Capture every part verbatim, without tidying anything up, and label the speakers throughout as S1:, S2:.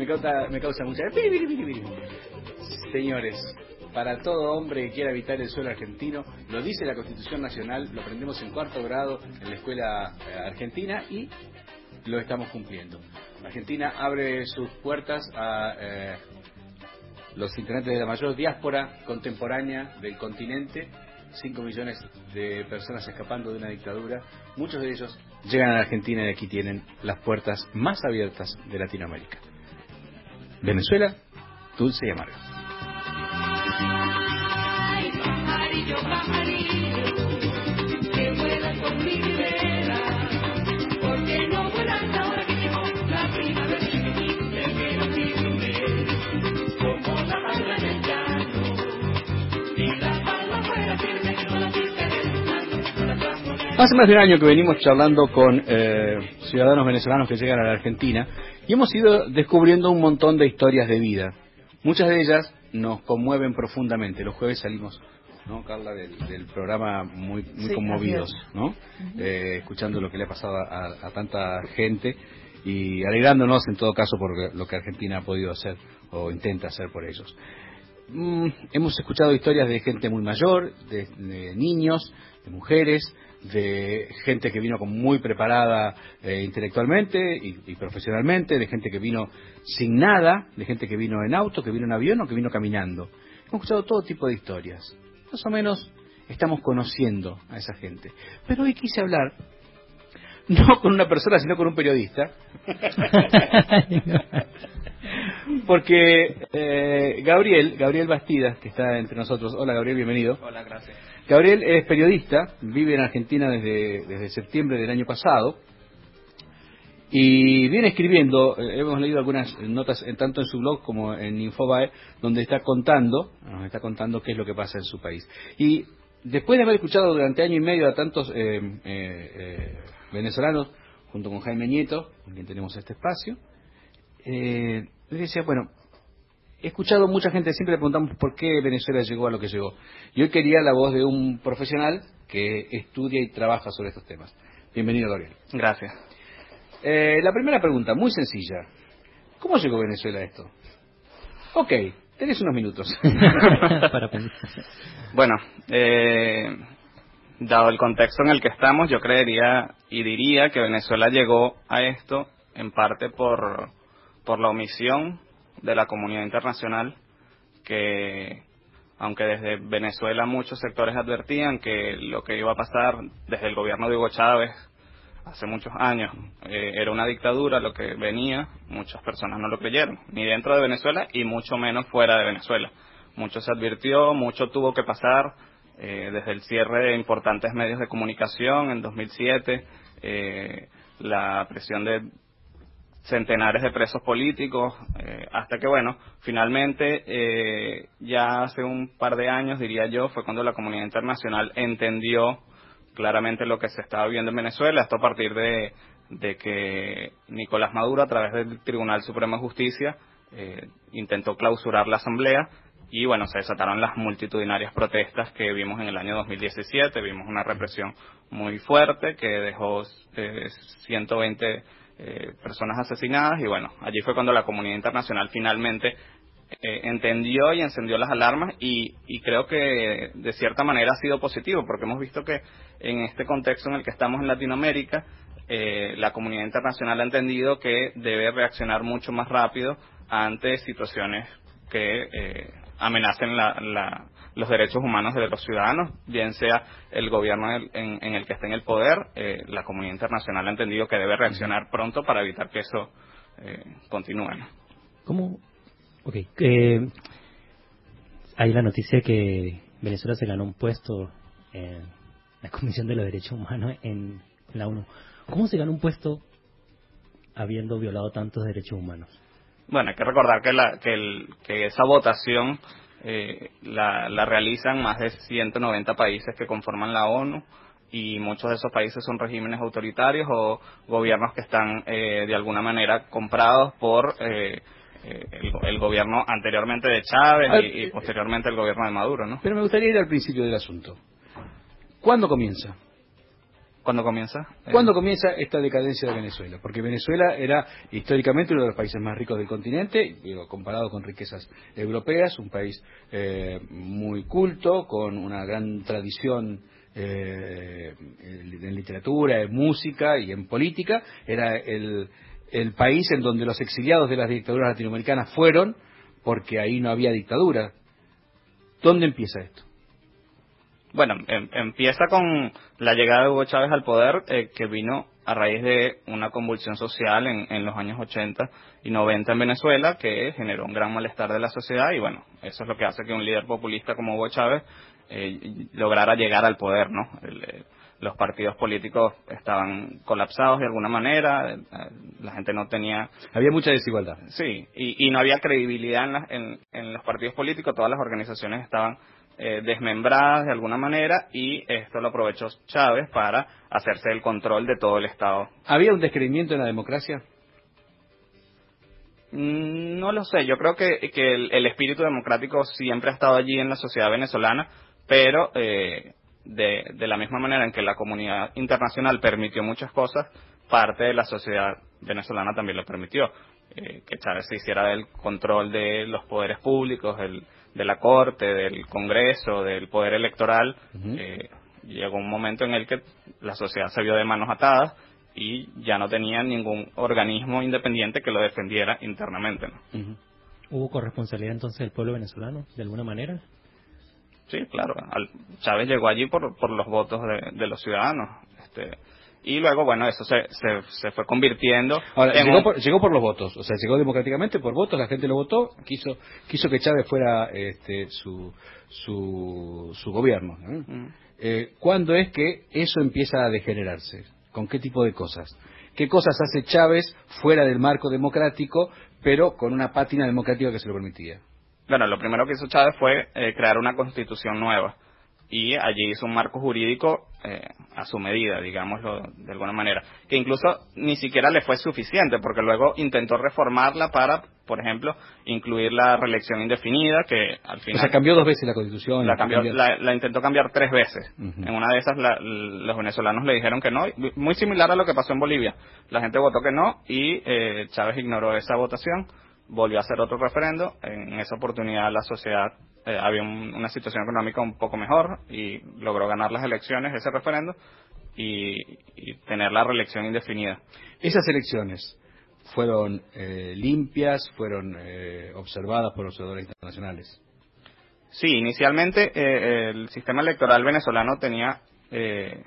S1: me causa, me causa mucha... Señores, para todo hombre que quiera habitar el suelo argentino, lo dice la Constitución Nacional, lo aprendemos en cuarto grado en la escuela argentina y lo estamos cumpliendo. Argentina abre sus puertas a eh, los integrantes de la mayor diáspora contemporánea del continente, cinco millones de personas escapando de una dictadura, muchos de ellos llegan a la Argentina y aquí tienen las puertas más abiertas de Latinoamérica. Venezuela, dulce y amarga.
S2: Ay, pajarillo, pajarillo, que vuelas por mi ribera, porque no vuelas ahora que llegó la primavera, te quiero firme, como la palma del llano, y la palma fuera firme, no la piste del llano, no la puedas poner.
S1: Hace más de un año que venimos charlando con eh, ciudadanos venezolanos que llegan a la Argentina y hemos ido descubriendo un montón de historias de vida. Muchas de ellas nos conmueven profundamente. Los jueves salimos, ¿no, Carla, del, del programa muy, muy
S3: sí,
S1: conmovidos, ¿no? Uh-huh. eh, escuchando lo que le ha pasado a, a tanta gente y alegrándonos en todo caso por lo que Argentina ha podido hacer o intenta hacer por ellos. Mm, hemos escuchado historias de gente muy mayor, de, de niños, de mujeres, de gente que vino como muy preparada eh, intelectualmente y, y profesionalmente, de gente que vino sin nada, de gente que vino en auto, que vino en avión o que vino caminando. Hemos escuchado todo tipo de historias. Más o menos estamos conociendo a esa gente. Pero hoy quise hablar, no con una persona, sino con un periodista. Porque eh, Gabriel, Gabriel Bastidas, que está entre nosotros. Hola Gabriel, bienvenido.
S4: Hola, gracias.
S1: Gabriel es periodista, vive en Argentina desde, desde septiembre del año pasado y viene escribiendo, eh, hemos leído algunas notas en, tanto en su blog como en Infobae, donde está contando, nos está contando qué es lo que pasa en su país. Y después de haber escuchado durante año y medio a tantos eh, eh, eh, venezolanos, junto con Jaime Nieto, con quien tenemos este espacio, eh, le decía, bueno, he escuchado mucha gente, siempre le preguntamos por qué Venezuela llegó a lo que llegó. Y hoy quería la voz de un profesional que estudia y trabaja sobre estos temas. Bienvenido, Gabriel.
S4: Gracias.
S1: Eh, la primera pregunta, muy sencilla. ¿Cómo llegó Venezuela a esto? Ok, tenés unos minutos.
S4: Para bueno, eh, dado el contexto en el que estamos, yo creería y diría que Venezuela llegó a esto en parte por, por la omisión de la comunidad internacional, que aunque desde Venezuela muchos sectores advertían que lo que iba a pasar desde el gobierno de Hugo Chávez hace muchos años eh, era una dictadura, lo que venía, muchas personas no lo creyeron, ni dentro de Venezuela y mucho menos fuera de Venezuela. Mucho se advirtió, mucho tuvo que pasar, eh, desde el cierre de importantes medios de comunicación en dos mil siete, eh, la presión de centenares de presos políticos, eh, hasta que, bueno, finalmente, eh, ya hace un par de años, diría yo, fue cuando la comunidad internacional entendió claramente lo que se estaba viviendo en Venezuela, esto a partir de, de que Nicolás Maduro, a través del Tribunal Supremo de Justicia, eh, intentó clausurar la asamblea, y bueno, se desataron las multitudinarias protestas que vimos en el año dos mil diecisiete, vimos una represión muy fuerte que dejó eh, ciento veinte Eh, personas asesinadas, y bueno, allí fue cuando la comunidad internacional finalmente eh, entendió y encendió las alarmas, y, y creo que de cierta manera ha sido positivo, porque hemos visto que en este contexto en el que estamos en Latinoamérica, eh, la comunidad internacional ha entendido que debe reaccionar mucho más rápido ante situaciones que eh, amenacen la, la, los derechos humanos de los ciudadanos, bien sea el gobierno en, en, en el que esté en el poder. Eh, la comunidad internacional ha entendido que debe reaccionar pronto para evitar que eso eh, continúe, ¿no?
S3: ¿Cómo? Ok, eh, hay la noticia que Venezuela se ganó un puesto en la Comisión de los Derechos Humanos en la ONU. ¿Cómo se ganó un puesto habiendo violado tantos derechos humanos?
S4: Bueno, hay que recordar que, la, que, el, que esa votación eh, la, la realizan más de ciento noventa países que conforman la ONU, y muchos de esos países son regímenes autoritarios o gobiernos que están eh, de alguna manera comprados por eh, eh, el, el gobierno anteriormente de Chávez
S1: Al,
S4: y, y posteriormente el gobierno de Maduro, ¿no?
S1: Pero me gustaría ir al principio del asunto. ¿Cuándo comienza?
S4: ¿Cuándo comienza?
S1: ¿Cuándo comienza esta decadencia de Venezuela? Porque Venezuela era históricamente uno de los países más ricos del continente, digo, comparado con riquezas europeas, un país eh, muy culto, con una gran tradición eh, en literatura, en música y en política. Era el, el país en donde los exiliados de las dictaduras latinoamericanas fueron, porque ahí no había dictadura. ¿Dónde empieza esto?
S4: Bueno, em, empieza con la llegada de Hugo Chávez al poder, eh, que vino a raíz de una convulsión social en, en los años ochenta y noventa en Venezuela, que generó un gran malestar de la sociedad, y bueno, eso es lo que hace que un líder populista como Hugo Chávez eh, lograra llegar al poder, ¿no? El, eh, los partidos políticos estaban colapsados de alguna manera, eh, la gente no tenía...
S1: Había mucha desigualdad.
S4: Sí, y, y no había credibilidad en, la, en, en los partidos políticos, todas las organizaciones estaban Eh, desmembradas de alguna manera, y esto lo aprovechó Chávez para hacerse el control de todo el Estado.
S1: ¿Había un descreimiento en la democracia?
S4: Mm, no lo sé, yo creo que, que el, el espíritu democrático siempre ha estado allí en la sociedad venezolana, pero eh, de, de la misma manera en que la comunidad internacional permitió muchas cosas, parte de la sociedad venezolana también lo permitió. Eh, que Chávez se hiciera del control de los poderes públicos, el, de la Corte, del Congreso, del poder electoral. Uh-huh. eh, llegó un momento en el que la sociedad se vio de manos atadas y ya no tenía ningún organismo independiente que lo defendiera internamente, ¿no?
S3: Uh-huh. ¿Hubo corresponsabilidad entonces del pueblo venezolano, de alguna manera?
S4: Sí, claro. Al, Chávez llegó allí por, por los votos de, de los ciudadanos. Este, Y luego, bueno, eso se, se, se fue convirtiendo...
S1: Ahora,
S4: en
S1: llegó,
S4: un...
S1: por, llegó por los votos, o sea, llegó democráticamente por votos, la gente lo votó, quiso quiso que Chávez fuera este, su, su, su gobierno. ¿eh? Mm. Eh, ¿Cuándo es que eso empieza a degenerarse? ¿Con qué tipo de cosas? ¿Qué cosas hace Chávez fuera del marco democrático, pero con una pátina democrática que se lo permitía?
S4: Bueno, lo primero que hizo Chávez fue eh, crear una constitución nueva. Y allí hizo un marco jurídico eh, a su medida, digámoslo de alguna manera, que incluso ni siquiera le fue suficiente, porque luego intentó reformarla para, por ejemplo, incluir la reelección indefinida, que al final...
S1: O sea, cambió dos veces la Constitución.
S4: La, cambió, la, la intentó cambiar tres veces.
S1: Uh-huh.
S4: En una de esas la, los venezolanos le dijeron que no, muy similar a lo que pasó en Bolivia. La gente votó que no y eh, Chávez ignoró esa votación, volvió a hacer otro referendo. En esa oportunidad la sociedad... Eh, había un, una situación económica un poco mejor y logró ganar las elecciones, ese referendo, y, y tener la reelección indefinida.
S1: ¿Esas elecciones fueron eh, limpias, fueron eh, observadas por observadores internacionales?
S4: Sí, inicialmente eh, el sistema electoral venezolano tenía eh,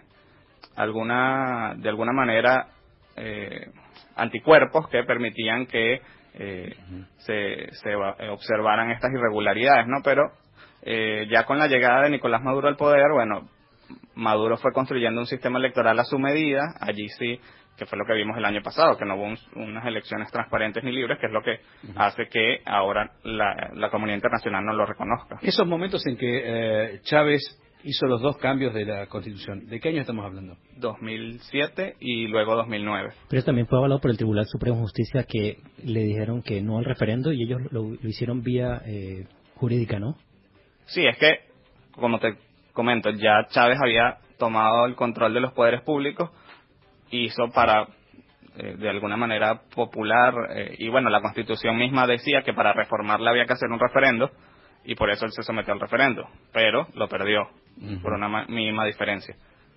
S4: alguna, de alguna manera, eh, anticuerpos que permitían que Eh, uh-huh. se, se observaran estas irregularidades, ¿no? Pero eh, ya con la llegada de Nicolás Maduro al poder, bueno, Maduro fue construyendo un sistema electoral a su medida. Allí sí, que fue lo que vimos el año pasado, que no hubo un, unas elecciones transparentes ni libres, que es lo que uh-huh. hace que ahora la, la comunidad internacional no lo reconozca.
S1: Esos momentos en que eh, Chávez hizo los dos cambios de la Constitución, ¿de qué año estamos hablando?
S4: dos mil siete y luego dos mil nueve.
S3: Pero eso también fue avalado por el Tribunal Supremo de Justicia, que le dijeron que no al referendo y ellos lo, lo hicieron vía eh, jurídica, ¿no?
S4: Sí, es que, como te comento, ya Chávez había tomado el control de los poderes públicos, hizo para, eh, de alguna manera popular, eh, y bueno, la Constitución misma decía que para reformarla había que hacer un referendo, y por eso él se sometió al referendo, pero lo perdió, uh-huh. por una mínima diferencia.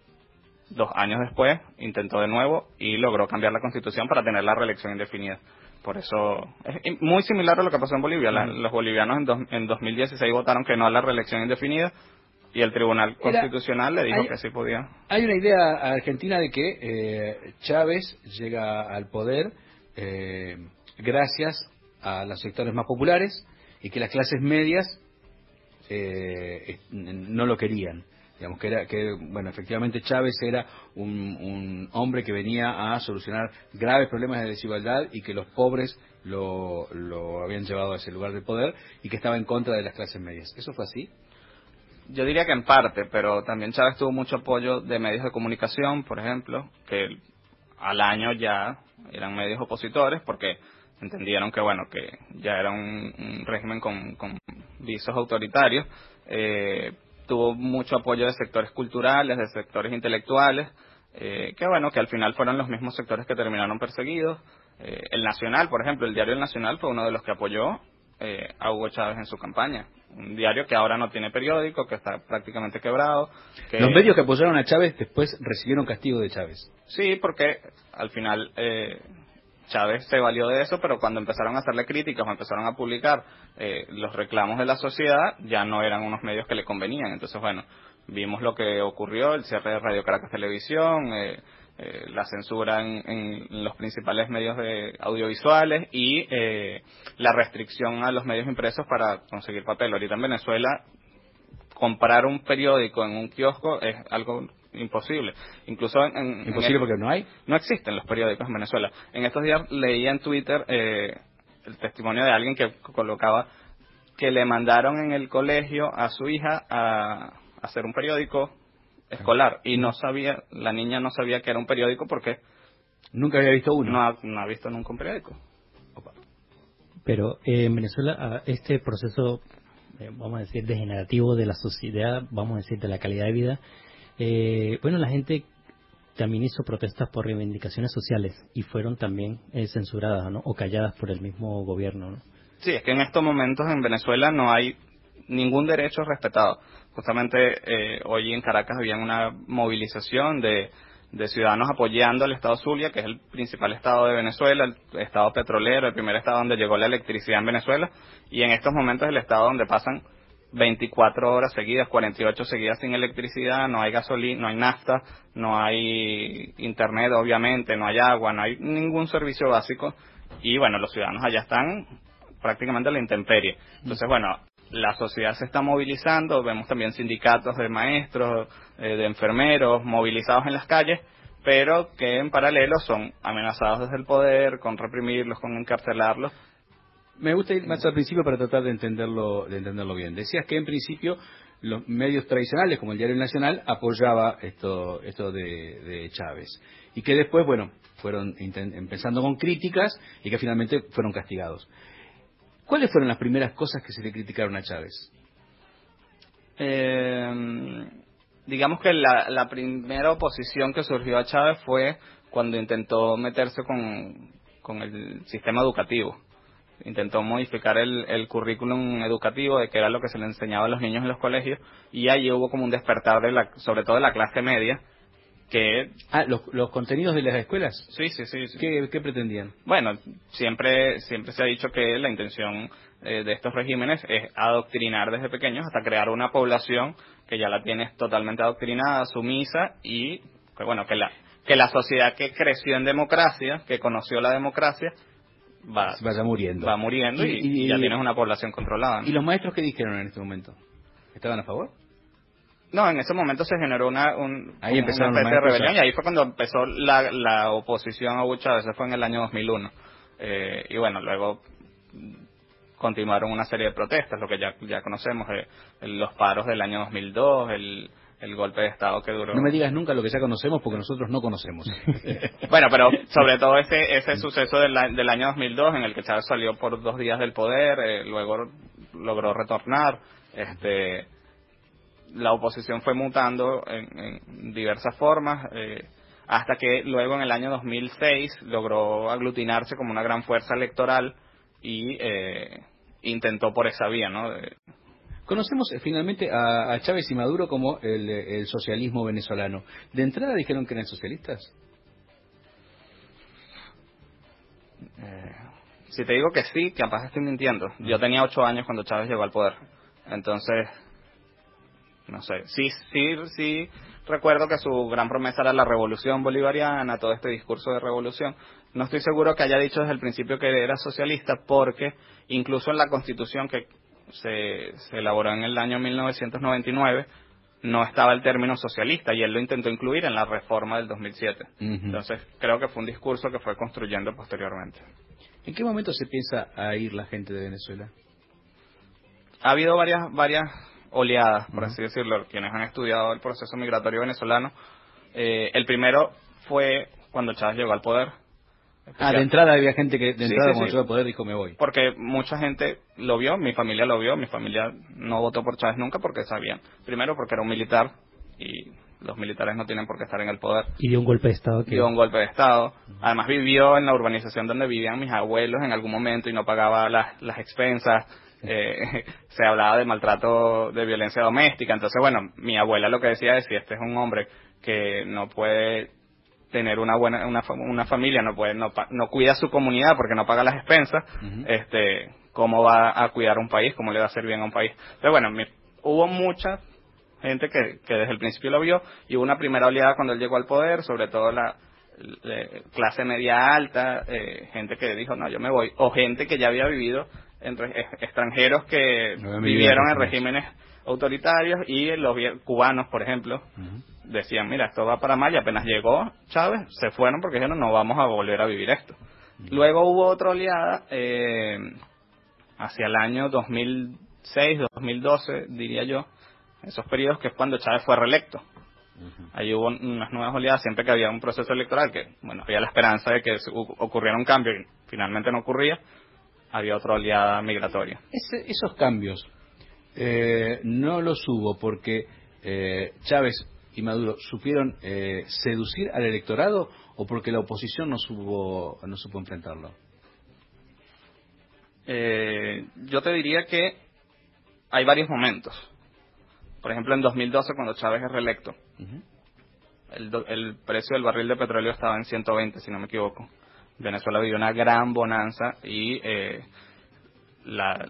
S4: Dos años después intentó de nuevo y logró cambiar la Constitución para tener la reelección indefinida. Por eso es muy similar a lo que pasó en Bolivia. La, los bolivianos en, dos, en dos mil dieciséis votaron que no a la reelección indefinida y el Tribunal Constitucional Era, le dijo
S1: hay,
S4: que sí podía.
S1: Hay una idea argentina de que eh, Chávez llega al poder eh, gracias a los sectores más populares y que las clases medias eh, no lo querían. Digamos que era que bueno, efectivamente Chávez era un, un hombre que venía a solucionar graves problemas de desigualdad y que los pobres lo, lo habían llevado a ese lugar de poder y que estaba en contra de las clases medias. ¿Eso fue así?
S4: Yo diría que en parte, pero también Chávez tuvo mucho apoyo de medios de comunicación, por ejemplo, que al año ya eran medios opositores porque entendieron que bueno que ya era un, un régimen con, con visos autoritarios. Eh, tuvo mucho apoyo de sectores culturales, de sectores intelectuales, eh, que bueno, que al final fueron los mismos sectores que terminaron perseguidos. Eh, el Nacional, por ejemplo, el diario El Nacional fue uno de los que apoyó eh, a Hugo Chávez en su campaña. Un diario que ahora no tiene periódico, que está prácticamente quebrado. Que...
S1: Los medios que apoyaron a Chávez después recibieron castigo de Chávez.
S4: Sí, porque al final eh, Chávez se valió de eso, pero cuando empezaron a hacerle críticas o empezaron a publicar eh, los reclamos de la sociedad, ya no eran unos medios que le convenían. Entonces, bueno, vimos lo que ocurrió, el cierre de Radio Caracas Televisión, eh, eh, la censura en, en los principales medios de audiovisuales y eh, la restricción a los medios impresos para conseguir papel. Ahorita en Venezuela, comprar un periódico en un kiosco es algo imposible. Incluso en, en
S1: imposible
S4: en,
S1: porque no hay.
S4: No existen los periódicos en Venezuela. En estos días leía en Twitter eh, el testimonio de alguien que colocaba que le mandaron en el colegio a su hija a hacer un periódico escolar y no sabía, la niña no sabía que era un periódico porque
S1: nunca había visto uno.
S4: No ha, no ha visto nunca un periódico.
S3: Pero eh, en Venezuela este proceso, eh, vamos a decir, degenerativo de la sociedad, vamos a decir, de la calidad de vida, eh, bueno, la gente también hizo protestas por reivindicaciones sociales y fueron también eh, censuradas, ¿no? O calladas por el mismo gobierno, ¿no?
S4: Sí, es que en estos momentos en Venezuela no hay ningún derecho respetado. Justamente eh, hoy en Caracas había una movilización de, de ciudadanos apoyando al estado Zulia, que es el principal estado de Venezuela, el estado petrolero, el primer estado donde llegó la electricidad en Venezuela, y en estos momentos es el estado donde pasan veinticuatro horas seguidas, cuarenta y ocho seguidas sin electricidad, no hay gasolina, no hay nafta, no hay internet obviamente, no hay agua, no hay ningún servicio básico, y bueno, los ciudadanos allá están prácticamente a la intemperie. Entonces, bueno, la sociedad se está movilizando, vemos también sindicatos de maestros, eh, de enfermeros movilizados en las calles, pero que en paralelo son amenazados desde el poder, con reprimirlos, con encarcelarlos.
S1: Me gusta ir más al principio para tratar de entenderlo, de entenderlo bien. Decías que en principio los medios tradicionales, como el Diario Nacional, apoyaba esto, esto de, de Chávez. Y que después, bueno, fueron empezando con críticas y que finalmente fueron castigados. ¿Cuáles fueron las primeras cosas que se le criticaron a Chávez?
S4: Eh, digamos que la, la primera oposición que surgió a Chávez fue cuando intentó meterse con, con el sistema educativo. Intentó modificar el, el currículum educativo, de que era lo que se le enseñaba a los niños en los colegios, y allí hubo como un despertar, de la, sobre todo de la clase media, que...
S1: Ah, ¿los, los contenidos de las escuelas?
S4: Sí, sí, sí. sí.
S1: ¿Qué, qué pretendían?
S4: Bueno, siempre siempre se ha dicho que la intención eh, de estos regímenes es adoctrinar desde pequeños hasta crear una población que ya la tienes totalmente adoctrinada, sumisa, y que, bueno, que la, que la sociedad que creció en democracia, que conoció la democracia, va,
S1: vaya muriendo.
S4: Va muriendo y, y, y ya tienes una población controlada, ¿no?
S1: ¿Y los maestros qué dijeron en este momento? ¿Estaban a favor?
S4: No, en ese momento se generó una, un,
S1: ahí
S4: una especie de rebelión, y ahí fue cuando empezó la, la oposición a Hugo Chávez. Eso fue en el año dos mil uno. Eh, y bueno, luego continuaron una serie de protestas, lo que ya ya conocemos, eh, los paros del año dos mil dos, el, el golpe de Estado que duró...
S1: No me digas nunca lo que ya conocemos, porque nosotros no conocemos.
S4: Bueno, pero sobre todo ese ese suceso del, del año dos mil dos, en el que Chávez salió por dos días del poder, eh, luego logró retornar, este... la oposición fue mutando en, en diversas formas, eh, hasta que luego en el año dos mil seis logró aglutinarse como una gran fuerza electoral y eh, intentó por esa vía, ¿no? De...
S1: Conocemos eh, finalmente a, a Chávez y Maduro como el, el socialismo venezolano. ¿De entrada dijeron que eran socialistas?
S4: Eh, si te digo que sí, capaz estoy mintiendo. Yo tenía ocho años cuando Chávez llegó al poder, entonces... no sé, sí, sí, sí recuerdo que su gran promesa era la revolución bolivariana, todo este discurso de revolución. No estoy seguro que haya dicho desde el principio que era socialista, porque incluso en la Constitución que se, se elaboró en el año mil novecientos noventa y nueve no estaba el término socialista, y él lo intentó incluir en la reforma del dos mil siete. Uh-huh. Entonces creo que fue un discurso que fue construyendo posteriormente.
S1: ¿En qué momento se piensa a ir la gente de Venezuela?
S4: Ha habido varias varias oleadas, por uh-huh. así decirlo, quienes han estudiado el proceso migratorio venezolano. Eh, el primero fue cuando Chávez llegó al poder.
S1: Ah, de entrada había gente que de
S4: sí,
S1: entrada
S4: sí,
S1: cuando
S4: sí.
S1: llegó al poder dijo me voy.
S4: Porque mucha gente lo vio, mi familia lo vio, mi familia no votó por Chávez nunca porque sabían. Primero porque era un militar y los militares no tienen por qué estar en el poder.
S3: Y dio un golpe de Estado. Que...
S4: Dio un golpe de Estado. Además vivió en la urbanización donde vivían mis abuelos en algún momento y no pagaba las, las expensas. Eh, se hablaba de maltrato, de violencia doméstica. Entonces, bueno, mi abuela lo que decía es, si este es un hombre que no puede tener una buena una, una familia, no puede no, no cuida a su comunidad porque no paga las expensas, uh-huh. este cómo va a cuidar un país, cómo le va a hacer bien a un país. Pero bueno, mi, hubo mucha gente que, que desde el principio lo vio, y hubo una primera oleada cuando él llegó al poder, sobre todo la, la clase media alta, eh, gente que dijo, no, yo me voy, o gente que ya había vivido entre extranjeros que no vivieron en regímenes autoritarios, y los cubanos, por ejemplo, uh-huh. decían, mira, esto va para mal, y apenas llegó Chávez, se fueron porque dijeron, no vamos a volver a vivir esto. Uh-huh. Luego hubo otra oleada, eh, hacia el año dos mil seis, dos mil doce, diría yo, esos periodos que es cuando Chávez fue reelecto. Uh-huh. Ahí hubo unas nuevas oleadas, siempre que había un proceso electoral, que, bueno, había la esperanza de que ocurriera un cambio, y finalmente no ocurría, había otra oleada migratoria.
S1: Ese, esos cambios eh, no los hubo porque eh, Chávez y Maduro supieron eh, seducir al electorado, o porque la oposición no supo, no supo enfrentarlo.
S4: Eh, yo te diría que hay varios momentos. Por ejemplo, en dos mil doce, cuando Chávez es reelecto, uh-huh. el, el precio del barril de petróleo estaba en ciento veinte, si no me equivoco. Venezuela vivió una gran bonanza, y eh, la,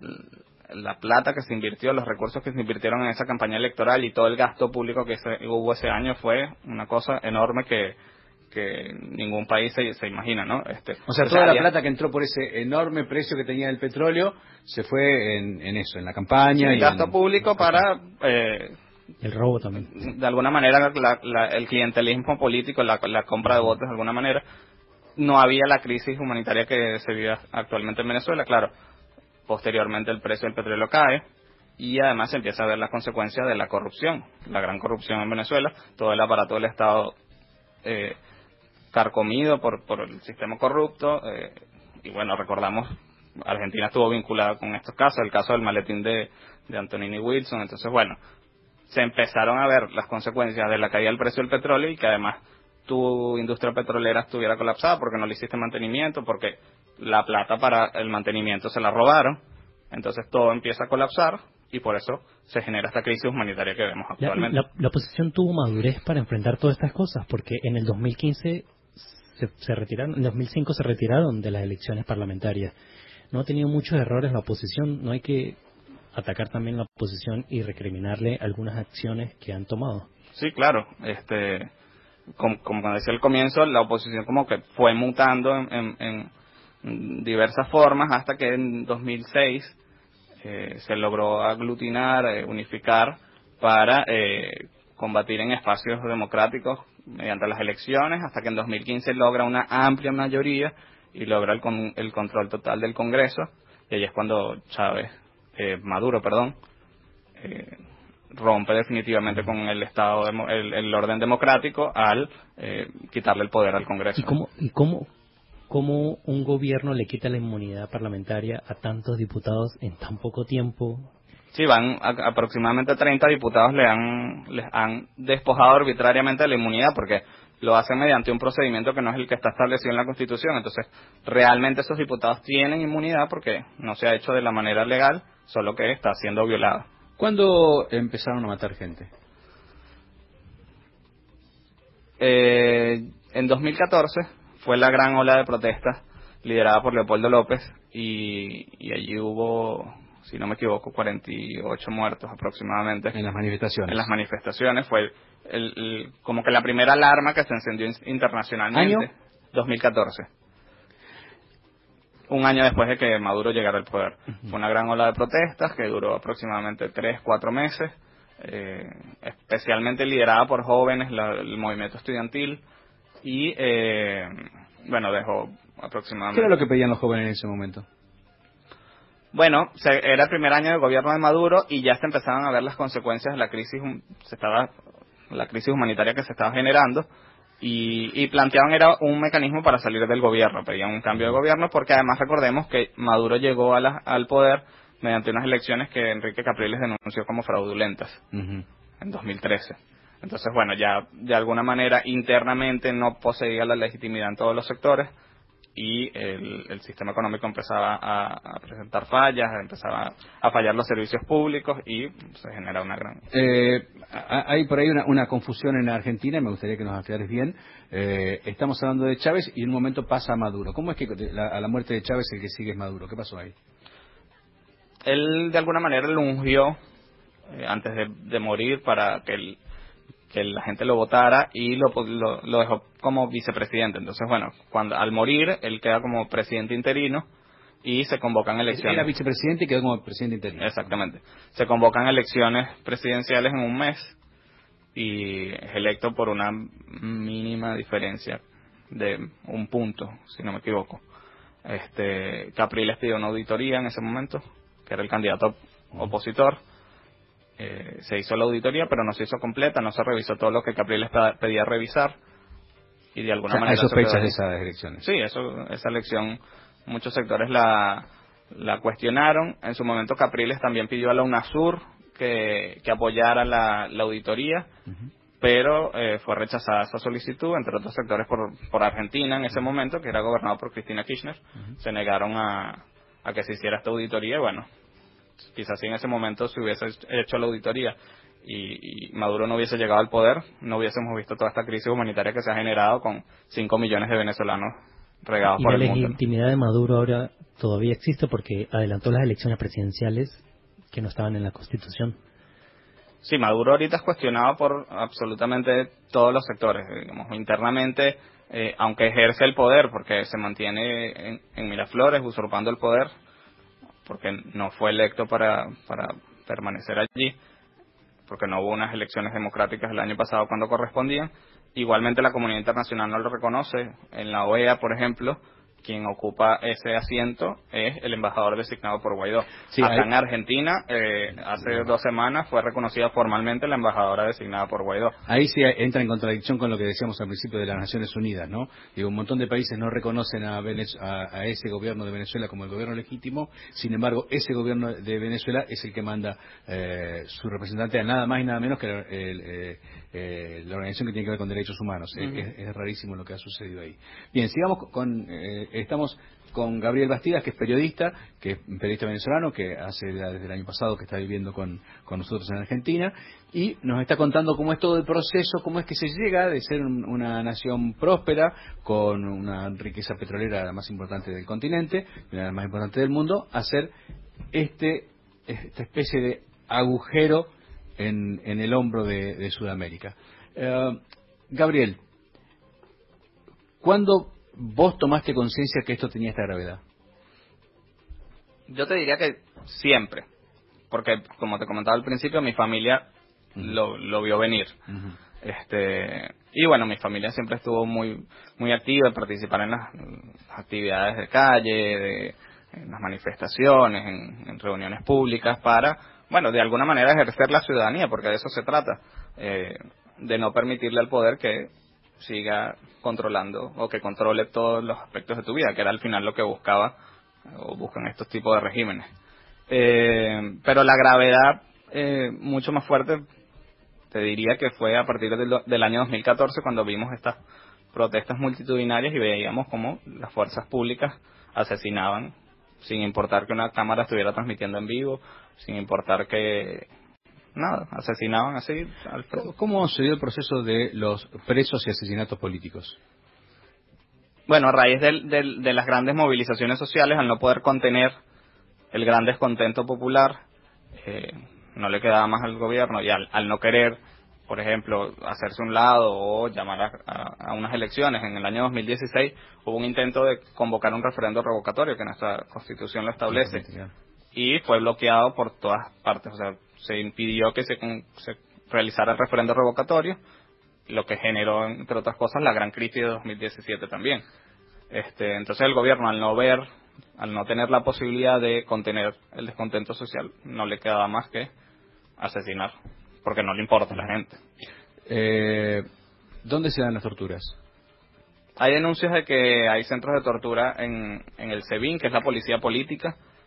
S4: la plata que se invirtió, los recursos que se invirtieron en esa campaña electoral y todo el gasto público que se, hubo ese año fue una cosa enorme que que ningún país se, se imagina, ¿no? Este,
S1: o sea, toda la plata que entró por ese enorme precio que tenía el petróleo se fue en, en eso, en la campaña.
S4: Sí,
S1: y
S4: gasto
S1: en,
S4: público para... Eh,
S3: el robo también.
S4: De alguna manera, la, la, el clientelismo político, la, la compra de votos, de alguna manera. No había la crisis humanitaria que se vive actualmente en Venezuela, claro. Posteriormente el precio del petróleo cae, y además se empieza a ver las consecuencias de la corrupción, la gran corrupción en Venezuela, todo el aparato del Estado eh, carcomido por, por el sistema corrupto, eh, y bueno, recordamos, Argentina estuvo vinculada con estos casos, el caso del maletín de, de Antonini Wilson. Entonces, bueno, se empezaron a ver las consecuencias de la caída del precio del petróleo, y que además tu industria petrolera estuviera colapsada porque no le hiciste mantenimiento, porque la plata para el mantenimiento se la robaron. Entonces todo empieza a colapsar, y por eso se genera esta crisis humanitaria que vemos actualmente.
S3: La, la, la oposición tuvo madurez para enfrentar todas estas cosas, porque en el dos mil quince se, se retiraron, en dos mil cinco se retiraron de las elecciones parlamentarias. No ha tenido muchos errores la oposición, no hay que atacar también la oposición y recriminarle algunas acciones que han tomado.
S4: Sí, claro, este, como, como decía al comienzo, la oposición como que fue mutando en, en, en diversas formas, hasta que en dos mil seis eh, se logró aglutinar, eh, unificar para eh, combatir en espacios democráticos mediante las elecciones, hasta que en dos mil quince logra una amplia mayoría y logra el, con, el control total del Congreso, y ahí es cuando Chávez, eh, Maduro, perdón, eh, rompe definitivamente con el Estado, el, el orden democrático al eh, quitarle el poder al Congreso.
S3: ¿Y cómo, y cómo, cómo un gobierno le quita la inmunidad parlamentaria a tantos diputados en tan poco tiempo?
S4: Sí, van a, aproximadamente treinta diputados le han, les han despojado arbitrariamente de la inmunidad, porque lo hacen mediante un procedimiento que no es el que está establecido en la Constitución. Entonces, realmente esos diputados tienen inmunidad porque no se ha hecho de la manera legal, solo que está siendo violada.
S1: ¿Cuándo empezaron a matar gente?
S4: Eh, en dos mil catorce fue la gran ola de protestas liderada por Leopoldo López, y, y allí hubo, si no me equivoco, cuarenta y ocho muertos aproximadamente.
S1: En las manifestaciones.
S4: En las manifestaciones. Fue el, el, como que la primera alarma que se encendió internacionalmente.
S1: ¿Año?
S4: dos mil catorce. Un año después de que Maduro llegara al poder. Uh-huh. Fue una gran ola de protestas que duró aproximadamente tres, cuatro meses, eh, especialmente liderada por jóvenes, la, el movimiento estudiantil, y eh, bueno, dejó aproximadamente...
S1: ¿Qué era lo que pedían los jóvenes en ese momento?
S4: Bueno, se, era el primer año del gobierno de Maduro, y ya se empezaban a ver las consecuencias de la crisis, se estaba, la crisis humanitaria que se estaba generando, y, y planteaban era un mecanismo para salir del gobierno, pedían un cambio de gobierno, porque además recordemos que Maduro llegó a la, al poder mediante unas elecciones que Enrique Capriles denunció como fraudulentas, uh-huh. en dos mil trece. Entonces, bueno, ya de alguna manera internamente no poseía la legitimidad en todos los sectores y el, el sistema económico empezaba a, a presentar fallas, empezaba a fallar los servicios públicos y se genera una gran...
S1: Eh, hay por ahí una, una confusión en Argentina, me gustaría que nos aclares bien. Eh, estamos hablando de Chávez y en un momento pasa a Maduro. ¿Cómo es que la, a la muerte de Chávez el que sigue es Maduro? ¿Qué pasó ahí?
S4: Él de alguna manera lo ungió eh, antes de, de morir para que el que la gente lo votara y lo, lo, lo dejó como vicepresidente. Entonces, bueno, cuando al morir, él queda como presidente interino y se convocan elecciones.
S1: Era vicepresidente y quedó como presidente interino.
S4: Exactamente. Se convocan elecciones presidenciales en un mes y es electo por una mínima diferencia de un punto, si no me equivoco. Este, Capriles pidió una auditoría en ese momento, que era el candidato opositor. Eh, se hizo la auditoría, pero no se hizo completa, no se revisó todo lo que Capriles pedía revisar y de alguna
S1: o sea,
S4: manera...
S1: hay sospechas de esas elecciones.
S4: Sí, eso, esa elección muchos sectores la, la cuestionaron. En su momento Capriles también pidió a la UNASUR que, que apoyara la, la auditoría, uh-huh. pero eh, fue rechazada esa solicitud, entre otros sectores por, por Argentina en ese momento, que era gobernado por Cristina Kirchner. Uh-huh. Se negaron a, a que se hiciera esta auditoría y bueno... Quizás si en ese momento se hubiese hecho la auditoría y, y Maduro no hubiese llegado al poder, no hubiésemos visto toda esta crisis humanitaria que se ha generado con cinco millones de venezolanos regados por el mundo.
S3: ¿Y la legitimidad de Maduro ahora todavía existe porque adelantó las elecciones presidenciales que no estaban en la Constitución?
S4: Sí, Maduro ahorita es cuestionado por absolutamente todos los sectores. Digamos, internamente, eh, aunque ejerce el poder, porque se mantiene en, en Miraflores usurpando el poder, porque no fue electo para, para permanecer allí, porque no hubo unas elecciones democráticas el año pasado cuando correspondían. Igualmente la comunidad internacional no lo reconoce. En la O E A, por ejemplo, quien ocupa ese asiento es el embajador designado por Guaidó.
S1: Sí,
S4: Acá
S1: hay...
S4: en Argentina, eh, hace dos semanas fue reconocida formalmente la embajadora designada por Guaidó.
S1: Ahí sí entra en contradicción con lo que decíamos al principio de las Naciones Unidas, ¿no? Digo, un montón de países no reconocen a, Venez... a, a ese gobierno de Venezuela como el gobierno legítimo, sin embargo, ese gobierno de Venezuela es el que manda eh, su representante a nada más y nada menos que el, el, eh, eh, la organización que tiene que ver con derechos humanos. Uh-huh. es, es rarísimo lo que ha sucedido ahí. Bien, sigamos con... Eh, estamos con Gabriel Bastidas, que es periodista, que es un periodista venezolano, que hace desde el año pasado que está viviendo con, con nosotros en Argentina, y nos está contando cómo es todo el proceso, cómo es que se llega de ser un, una nación próspera, con una riqueza petrolera la más importante del continente, la más importante del mundo, a ser este, esta especie de agujero en, en el hombro de, de Sudamérica. Uh, Gabriel, ¿cuándo vos tomaste conciencia que esto tenía esta gravedad?
S4: Yo te diría que siempre, porque como te comentaba al principio, mi familia uh-huh. lo, lo vio venir. Uh-huh. Este y bueno, mi familia siempre estuvo muy muy activa en participar en las, las actividades de calle, de, en las manifestaciones, en, en reuniones públicas para, bueno, de alguna manera ejercer la ciudadanía, porque de eso se trata, eh, de no permitirle al poder que siga controlando o que controle todos los aspectos de tu vida, que era al final lo que buscaba o buscan estos tipos de regímenes. Eh, pero la gravedad eh, mucho más fuerte te diría que fue a partir del, del año dos mil catorce, cuando vimos estas protestas multitudinarias y veíamos cómo las fuerzas públicas asesinaban sin importar que una cámara estuviera transmitiendo en vivo, sin importar que nada, asesinaban así. Alfredo.
S1: ¿Cómo se dio el proceso de los presos y asesinatos políticos?
S4: Bueno, a raíz de, de, de las grandes movilizaciones sociales, al no poder contener el gran descontento popular, eh, no le quedaba más al gobierno y al, al no querer, por ejemplo, hacerse un lado o llamar a, a, a unas elecciones. En el año dos mil dieciséis hubo un intento de convocar un referendo revocatorio, que nuestra Constitución lo establece, y fue bloqueado por todas partes. O sea, se impidió que se, se realizara el referendo revocatorio, lo que generó, entre otras cosas, la gran crisis de dos mil diecisiete también. Este, entonces el gobierno, al no ver, al no tener la posibilidad de contener el descontento social, no le quedaba más que asesinar, porque no le importa a la gente.
S1: Eh, ¿Dónde se dan las torturas?
S4: Hay denuncias de que hay centros de tortura en, en el SEBIN, que es la policía política,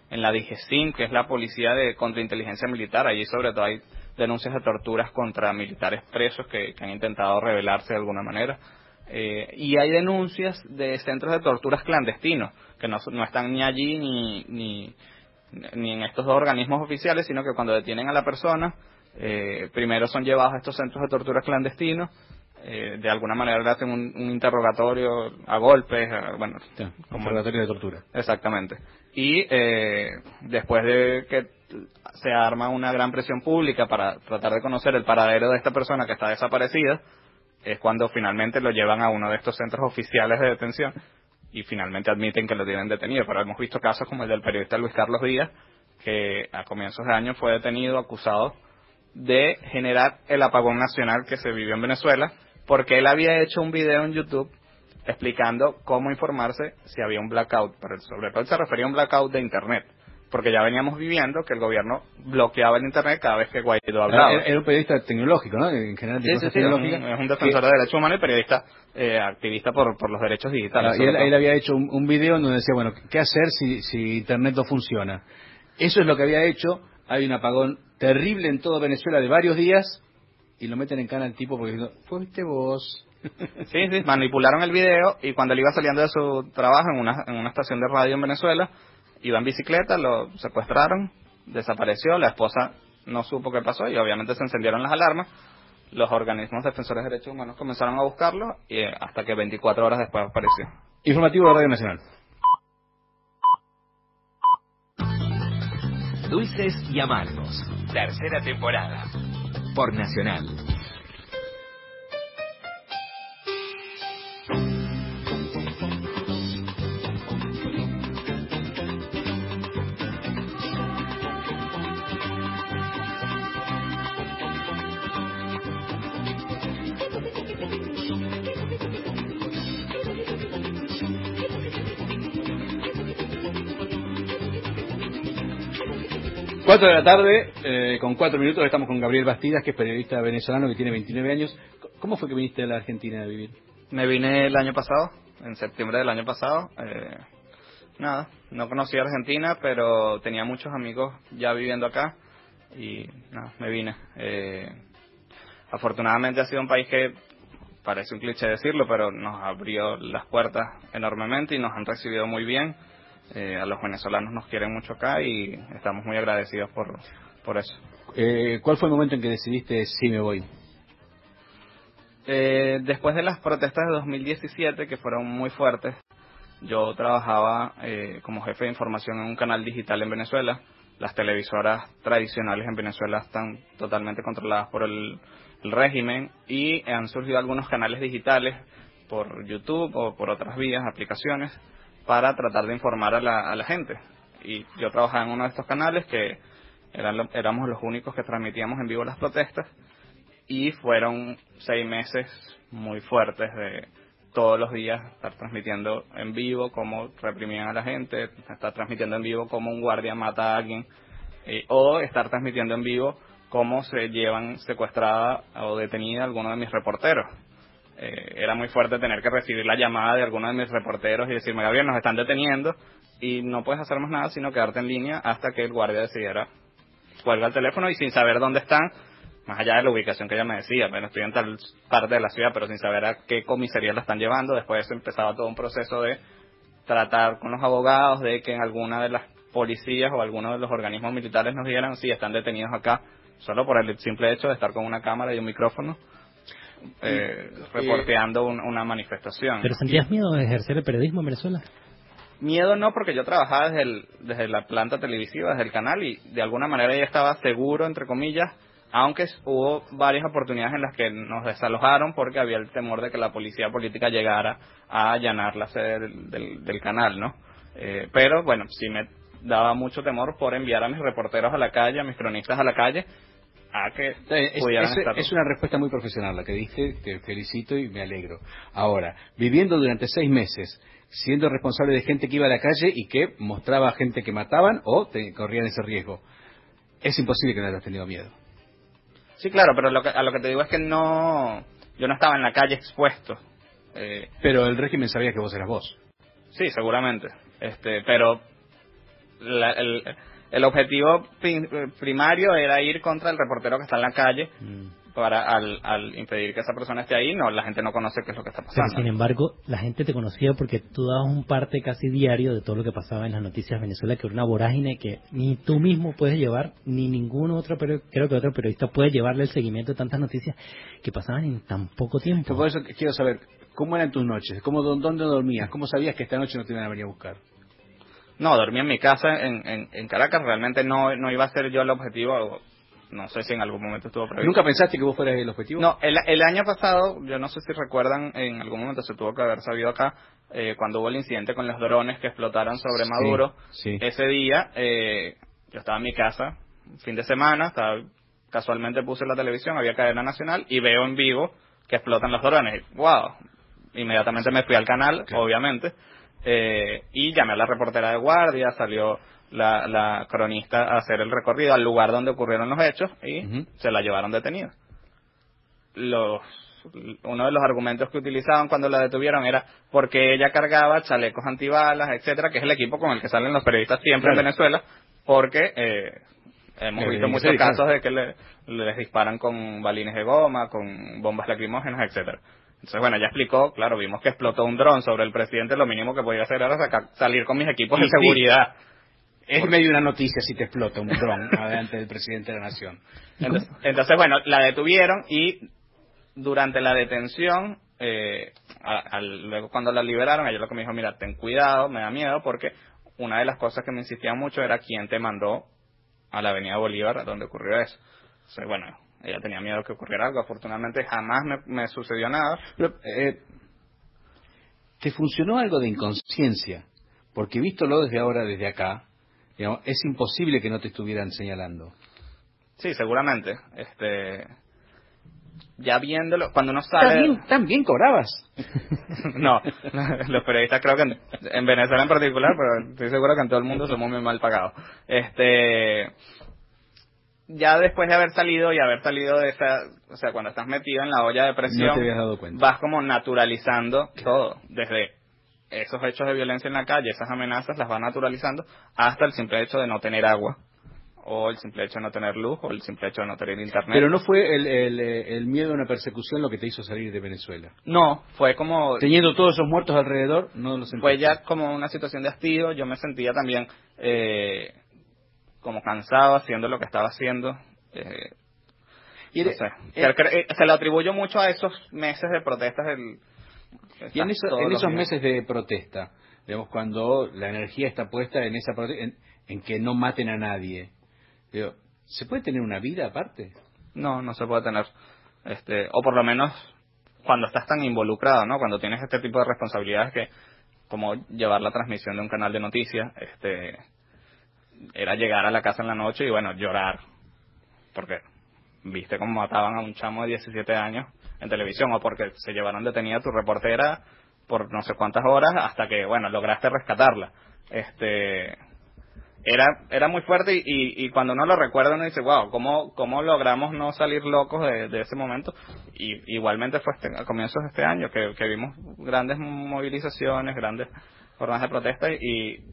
S4: en la DIGESIM, que es la policía de contrainteligencia militar. Allí sobre todo hay denuncias de torturas contra militares presos que, que han intentado rebelarse de alguna manera. Eh, y hay denuncias de centros de torturas clandestinos, que no, no están ni allí ni, ni, ni en estos dos organismos oficiales, sino que cuando detienen a la persona, eh, primero son llevados a estos centros de tortura clandestinos, eh, de alguna manera le hacen un, un interrogatorio a golpes, a, bueno,
S1: sí,
S4: como
S1: interrogatorio de tortura.
S4: Exactamente. Y eh, después de que se arma una gran presión pública para tratar de conocer el paradero de esta persona que está desaparecida, es cuando finalmente lo llevan a uno de estos centros oficiales de detención y finalmente admiten que lo tienen detenido. Pero hemos visto casos como el del periodista Luis Carlos Díaz, que a comienzos de año fue detenido, acusado de generar el apagón nacional que se vivió en Venezuela, porque él había hecho un video en YouTube explicando cómo informarse si había un blackout, pero sobre todo se refería a un blackout de Internet, porque ya veníamos viviendo que el gobierno bloqueaba el Internet cada vez que Guaidó hablaba.
S1: Era, era un periodista tecnológico, ¿no? En general de
S4: sí,
S1: cosas
S4: sí, sí,
S1: tecnológicas.
S4: Es un, es un defensor
S1: que,
S4: de derechos humanos y periodista eh, activista por, por los derechos digitales.
S1: Ah, y él, él había hecho un, un video en donde decía, bueno, ¿qué hacer si, si Internet no funciona? Eso es lo que había hecho. Hay un apagón terrible en toda Venezuela de varios días y lo meten en cana al tipo porque diciendo, fuiste vos.
S4: Sí, sí, manipularon el video y cuando él iba saliendo de su trabajo en una, en una estación de radio en Venezuela, iba en bicicleta, lo secuestraron, desapareció, la esposa no supo qué pasó y obviamente se encendieron las alarmas. Los organismos defensores de derechos humanos comenzaron a buscarlo y eh, hasta que veinticuatro horas después apareció.
S1: Informativo de Radio Nacional.
S5: Dulces y Amargos, tercera temporada, por Nacional.
S1: Cuatro de la tarde, eh, con cuatro minutos, estamos con Gabriel Bastidas, que es periodista venezolano que tiene veintinueve años. ¿Cómo fue que viniste a la Argentina a vivir?
S4: Me vine el año pasado, en septiembre del año pasado. Eh, nada, no conocía Argentina, pero tenía muchos amigos ya viviendo acá y nada, me vine. Eh, afortunadamente ha sido un país que, parece un cliché decirlo, pero nos abrió las puertas enormemente y nos han recibido muy bien. Eh, a los venezolanos nos quieren mucho acá y estamos muy agradecidos por, por eso.
S1: Eh, ¿Cuál fue el momento en que decidiste sí me voy?
S4: Eh, después de las protestas de dos mil diecisiete, que fueron muy fuertes, yo trabajaba eh, como jefe de información en un canal digital en Venezuela. Las televisoras tradicionales en Venezuela están totalmente controladas por el, el régimen y han surgido algunos canales digitales por YouTube o por otras vías, aplicaciones, para tratar de informar a la, a la gente. Y yo trabajaba en uno de estos canales que eran lo, éramos los únicos que transmitíamos en vivo las protestas y fueron seis meses muy fuertes de todos los días estar transmitiendo en vivo cómo reprimían a la gente, estar transmitiendo en vivo cómo un guardia mata a alguien eh, o estar transmitiendo en vivo cómo se llevan secuestrada o detenida a alguno de mis reporteros. Eh, era muy fuerte tener que recibir la llamada de alguno de mis reporteros y decirme, Gabriel, nos están deteniendo y no puedes hacer más nada sino quedarte en línea hasta que el guardia decidiera cuelga el teléfono y sin saber dónde están, más allá de la ubicación que ella me decía, bueno, estoy en tal parte de la ciudad, pero sin saber a qué comisaría la están llevando. Después de eso empezaba todo un proceso de tratar con los abogados de que en alguna de las policías o alguno de los organismos militares nos dijeran si están detenidos acá, solo por el simple hecho de estar con una cámara y un micrófono eh, reporteando un, una manifestación.
S3: ¿Pero sentías miedo de ejercer el periodismo en Venezuela?
S4: Miedo no, porque yo trabajaba desde, el, desde la planta televisiva, desde el canal, y de alguna manera ya estaba seguro, entre comillas, aunque hubo varias oportunidades en las que nos desalojaron porque había el temor de que la policía política llegara a allanar la sede del, del, del canal, ¿no? Eh, pero bueno, sí me daba mucho temor por enviar a mis reporteros a la calle, a mis cronistas a la calle, a que
S1: es,
S4: pudieran
S1: es,
S4: estar.
S1: Es una respuesta muy profesional la que diste, te felicito y me alegro. Ahora, viviendo durante seis meses, siendo responsable de gente que iba a la calle y que mostraba a gente que mataban o te, corrían ese riesgo, es imposible que no hayas tenido miedo.
S4: Sí, claro, pero lo que, a lo que te digo es que no, yo no estaba en la calle expuesto. Eh,
S1: pero el régimen sabía que vos eras vos.
S4: Sí, seguramente. Este, pero la, el, el objetivo prim, primario era ir contra el reportero que está en la calle, mm. para al, al impedir que esa persona esté ahí. No, la gente no conoce qué es lo que está pasando.
S3: Pero sin embargo, la gente te conocía porque tú dabas un parte casi diario de todo lo que pasaba en las noticias de Venezuela, que era una vorágine que ni tú mismo puedes llevar, ni ningún otro, pero creo que otro periodista puede llevarle el seguimiento de tantas noticias que pasaban en tan poco tiempo.
S1: Por eso quiero saber, ¿cómo eran tus noches? ¿Cómo, ¿Dónde dormías? ¿Cómo sabías que esta noche no te iban a venir a buscar?
S4: No, dormía en mi casa en, en, en Caracas. Realmente no no iba a ser yo el objetivo. No sé si en algún momento estuvo previsto.
S1: ¿Nunca pensaste que vos fueras el objetivo?
S4: No, el, el año pasado, yo no sé si recuerdan, en algún momento se tuvo que haber sabido acá, eh, cuando hubo el incidente con los drones que explotaron sobre Maduro.
S1: Sí, sí.
S4: Ese día, eh, yo estaba en mi casa, fin de semana, estaba, casualmente puse la televisión, había cadena nacional, y veo en vivo que explotan los drones. Y, wow, inmediatamente me fui al canal, claro. Obviamente, eh, y llamé a la reportera de guardia, salió La, la cronista a hacer el recorrido al lugar donde ocurrieron los hechos y uh-huh. se la llevaron detenida. Los, uno de los argumentos que utilizaban cuando la detuvieron era porque ella cargaba chalecos antibalas, etcétera, que es el equipo con el que salen los periodistas siempre, claro. En Venezuela, porque eh, hemos visto muchos sí, casos claro. de que le, les disparan con balines de goma, con bombas lacrimógenas, etcétera. Entonces, bueno, ya explicó, claro, vimos que explotó un dron sobre el presidente, lo mínimo que podía hacer era sacar, salir con mis equipos de seguridad.
S1: Es Porque... medio una noticia si te explota un dron delante del presidente de la nación.
S4: Entonces, entonces, bueno, la detuvieron y durante la detención, eh, a, a, luego cuando la liberaron, ella lo que me dijo, mira, ten cuidado, me da miedo, porque una de las cosas que me insistían mucho era quién te mandó a la Avenida Bolívar, donde ocurrió eso. Entonces, bueno, ella tenía miedo que ocurriera algo. Afortunadamente jamás me, me sucedió nada.
S1: Pero, eh, ¿te funcionó algo de inconsciencia? Porque vístolo desde ahora, desde acá, digamos, es imposible que no te estuvieran señalando.
S4: Sí, seguramente. Este, ya viéndolo, cuando uno sale...
S1: ¿También, también cobrabas?
S4: No, los periodistas creo que en, en Venezuela en particular, pero estoy seguro que en todo el mundo somos muy mal pagados. Este, ya después de haber salido y haber salido de esa... O sea, cuando estás metido en la olla de presión,
S1: no te habías dado cuenta.
S4: Vas como naturalizando todo, desde... esos hechos de violencia en la calle, esas amenazas las va naturalizando hasta el simple hecho de no tener agua, o el simple hecho de no tener luz, o el simple hecho de no tener internet.
S1: Pero no fue el, el, el miedo a una persecución lo que te hizo salir de Venezuela.
S4: No, fue como...
S1: Teniendo todos esos muertos alrededor, no lo sentí.
S4: Fue ya como una situación de hastío, yo me sentía también eh, como cansado haciendo lo que estaba haciendo. Eh, y no sé, eh, se lo atribuyo mucho a esos meses de protestas del...
S1: Y en, eso, en esos meses de protesta, digamos, cuando la energía está puesta en esa prote- en, en que no maten a nadie, digo, ¿se puede tener una vida aparte?
S4: No, no se puede tener, este, o por lo menos cuando estás tan involucrado, ¿no? Cuando tienes este tipo de responsabilidades que, como llevar la transmisión de un canal de noticias, este, era llegar a la casa en la noche y bueno, llorar, porque viste cómo mataban a un chamo de diecisiete años en televisión, o porque se llevaron detenida a tu reportera por no sé cuántas horas hasta que, bueno, lograste rescatarla. Este, era era muy fuerte y, y, y cuando uno lo recuerda uno dice, wow, ¿cómo, cómo logramos no salir locos de, de ese momento? Y igualmente fue este, a comienzos de este año que, que vimos grandes movilizaciones, grandes jornadas de protesta y, y,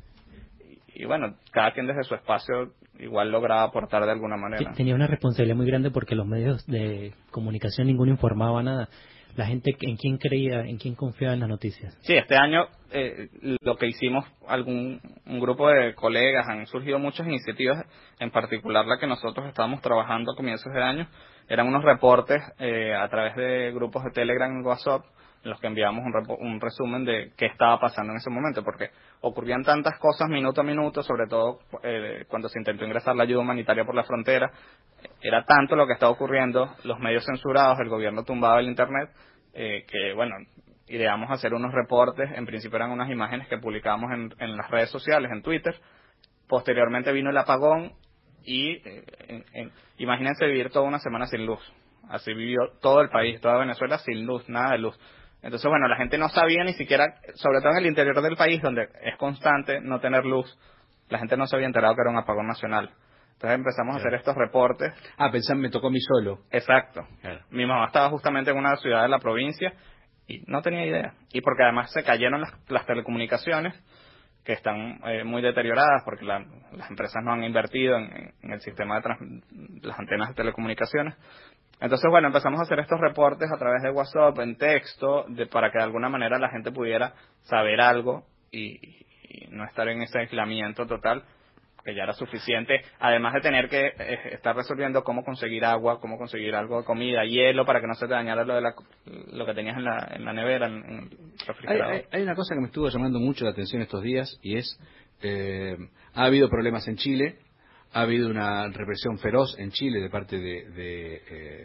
S4: y bueno, cada quien desde su espacio igual lograba aportar de alguna manera.
S3: Tenía una responsabilidad muy grande porque los medios de comunicación ninguno informaba nada. La gente en quién creía, en quién confiaba en las noticias.
S4: Sí, este año eh, lo que hicimos, algún un grupo de colegas, han surgido muchas iniciativas, en particular la que nosotros estábamos trabajando a comienzos de año, eran unos reportes eh, a través de grupos de Telegram y WhatsApp, en los que enviamos un, repo, un resumen de qué estaba pasando en ese momento, porque ocurrían tantas cosas minuto a minuto, sobre todo eh, cuando se intentó ingresar la ayuda humanitaria por la frontera, era tanto lo que estaba ocurriendo, los medios censurados, el gobierno tumbaba el internet, eh, que bueno, ideamos hacer unos reportes, en principio eran unas imágenes que publicábamos en, en las redes sociales, en Twitter, posteriormente vino el apagón y eh, en, en, imagínense vivir toda una semana sin luz, así vivió todo el país, toda Venezuela sin luz, nada de luz. Entonces, bueno, la gente no sabía ni siquiera, sobre todo en el interior del país, donde es constante no tener luz, la gente no se había enterado que era un apagón nacional. Entonces empezamos claro. a hacer estos reportes.
S1: Ah, pensé, me tocó a mí solo.
S4: Exacto. Claro. Mi mamá estaba justamente en una ciudad de la provincia y no tenía idea. Y porque además se cayeron las, las telecomunicaciones que están eh, muy deterioradas porque la, las empresas no han invertido en, en el sistema de trans, las antenas de telecomunicaciones. Entonces, bueno, empezamos a hacer estos reportes a través de WhatsApp, en texto, de, para que de alguna manera la gente pudiera saber algo y, y no estar en ese aislamiento total, que ya era suficiente, además de tener que eh, estar resolviendo cómo conseguir agua, cómo conseguir algo de comida, hielo, para que no se te dañara lo de la, lo que tenías en la, en la nevera, en, en el refrigerador.
S1: Hay, hay, hay una cosa que me estuvo llamando mucho la atención estos días y es, eh, ha habido problemas en Chile, ha habido una represión feroz en Chile de parte de, de eh,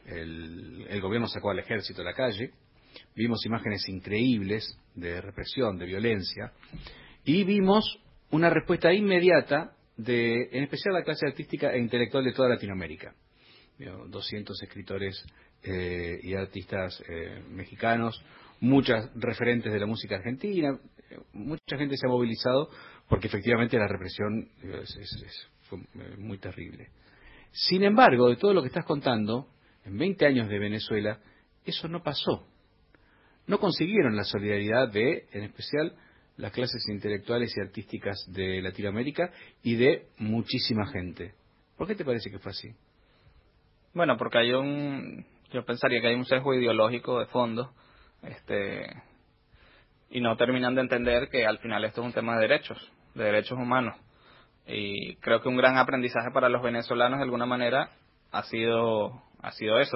S1: el, el gobierno sacó al ejército a la calle, vimos imágenes increíbles de represión, de violencia, y vimos una respuesta inmediata de, en especial, la clase artística e intelectual de toda Latinoamérica. doscientos escritores eh, y artistas eh, mexicanos, muchas referentes de la música argentina, eh, mucha gente se ha movilizado porque efectivamente la represión es, es, es, fue muy terrible. Sin embargo, de todo lo que estás contando, en veinte años de Venezuela, eso no pasó. No consiguieron la solidaridad de, en especial, las clases intelectuales y artísticas de Latinoamérica y de muchísima gente. ¿Por qué te parece que fue así?
S4: Bueno, porque hay un, yo pensaría que hay un sesgo ideológico de fondo, este, y no terminan de entender que al final esto es un tema de derechos, de derechos humanos. Y creo que un gran aprendizaje para los venezolanos de alguna manera ha sido, ha sido eso,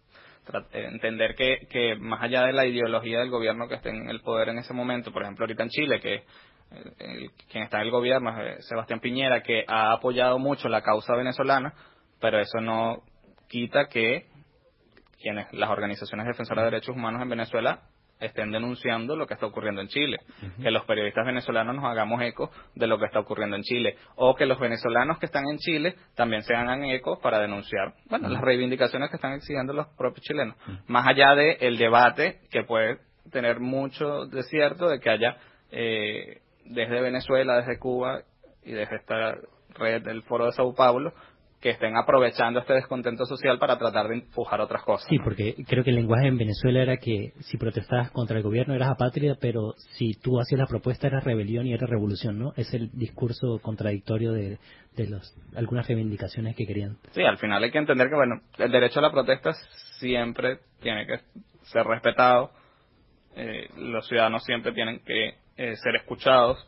S4: entender que, que más allá de la ideología del gobierno que esté en el poder en ese momento, por ejemplo ahorita en Chile, que el, el, quien está en el gobierno es Sebastián Piñera, que ha apoyado mucho la causa venezolana, pero eso no quita que quienes las organizaciones defensoras de derechos humanos en Venezuela estén denunciando lo que está ocurriendo en Chile, uh-huh. que los periodistas venezolanos nos hagamos eco de lo que está ocurriendo en Chile, o que los venezolanos que están en Chile también se hagan eco para denunciar, bueno, uh-huh. las reivindicaciones que están exigiendo los propios chilenos, uh-huh. más allá de el debate que puede tener mucho de cierto de que haya eh, desde Venezuela, desde Cuba y desde esta red del Foro de Sao Paulo, que estén aprovechando este descontento social para tratar de empujar otras cosas.
S3: Sí,
S4: ¿no?
S3: porque creo que el lenguaje en Venezuela era que si protestabas contra el gobierno eras apátrida, pero si tú hacías la propuesta era rebelión y era revolución, ¿no? Es el discurso contradictorio de, de los, algunas reivindicaciones que querían.
S4: Sí, al final hay que entender que, bueno, el derecho a la protesta siempre tiene que ser respetado, eh, los ciudadanos siempre tienen que eh, ser escuchados,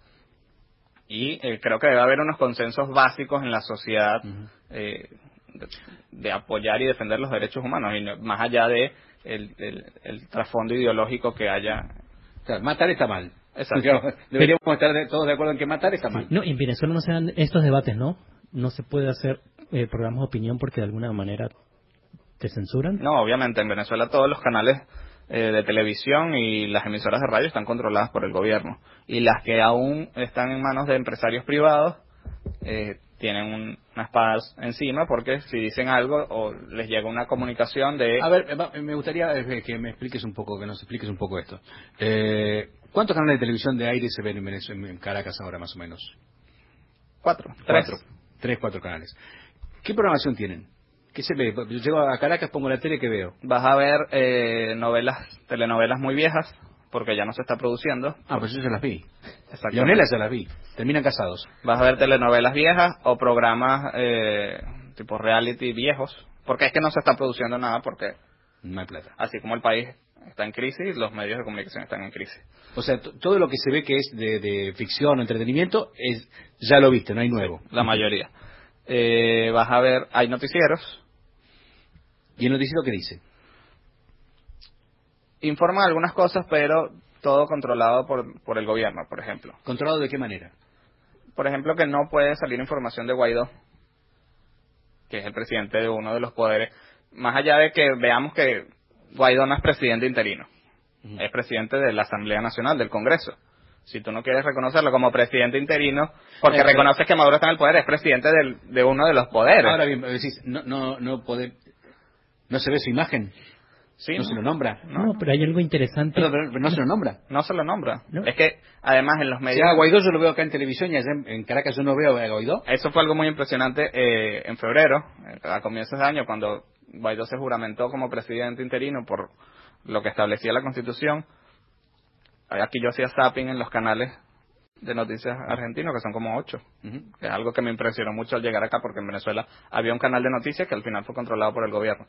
S4: y eh, creo que debe haber unos consensos básicos en la sociedad uh-huh. eh, de, de apoyar y defender los derechos humanos, y no, más allá de el, el, el trasfondo ideológico que haya.
S1: O sea, matar está mal.
S4: Exacto.
S1: Deberíamos Pero, estar de, todos de acuerdo en que matar está mal.
S3: No, en Venezuela no se dan estos debates, ¿no? No se puede hacer eh, programas de opinión porque de alguna manera te censuran.
S4: No, obviamente, en Venezuela todos los canales eh, de televisión y las emisoras de radio están controladas por el gobierno, y las que aún están en manos de empresarios privados eh, tienen un, una espada encima, porque si dicen algo o les llega una comunicación de...
S1: A ver, me gustaría que me expliques un poco, que nos expliques un poco esto. Eh, ¿Cuántos canales de televisión de aire se ven en, Venezuela, en Caracas ahora más o menos?
S4: Cuatro, tres.
S1: Cuatro, tres, cuatro canales. ¿Qué programación tienen? ¿Qué se ve? Yo llego a Caracas, pongo la tele, ¿qué veo?
S4: Vas a ver eh, novelas, telenovelas muy viejas, porque ya no se está produciendo.
S1: Ah, pues yo ya las vi.
S4: Exacto.
S1: Leonela ya las vi. Terminan casados.
S4: Vas a ver telenovelas viejas o programas eh, tipo reality viejos, porque es que no se está produciendo nada, porque
S1: no hay plata.
S4: Así como el país está en crisis, los medios de comunicación están en crisis.
S1: O sea, t- todo lo que se ve que es de, de ficción o entretenimiento, es ya lo viste, no hay nuevo.
S4: Sí, la mayoría. Eh, vas a ver, hay noticieros.
S1: ¿Y el noticiero qué dice?
S4: Informa algunas cosas, pero todo controlado por, por el gobierno, por ejemplo.
S1: ¿Controlado de qué manera?
S4: Por ejemplo, que no puede salir información de Guaidó, que es el presidente de uno de los poderes. Más allá de que veamos que Guaidó no es presidente interino, uh-huh. es presidente de la Asamblea Nacional, del Congreso. Si tú no quieres reconocerlo como presidente interino, porque eh, reconoces que Maduro está en el poder, es presidente del, de uno de los poderes.
S1: Ahora bien, decís, no, no, no poder, no se ve su imagen.
S4: Sí,
S1: no,
S4: no
S1: se lo nombra.
S3: No, no, pero hay algo interesante.
S1: Pero, pero, pero no se lo nombra.
S4: No se lo nombra.
S3: ¿No?
S4: Es que, además, en los medios...
S1: Si a Guaidó yo lo veo acá en televisión y allá en, en Caracas yo no veo a Guaidó.
S4: Eso fue algo muy impresionante eh, en febrero, a comienzos de año, cuando Guaidó se juramentó como presidente interino por lo que establecía la Constitución. Aquí yo hacía zapping en los canales de noticias argentinos, que son como ocho.
S1: Ujú.
S4: Que es algo que me impresionó mucho al llegar acá, porque en Venezuela había un canal de noticias que al final fue controlado por el gobierno.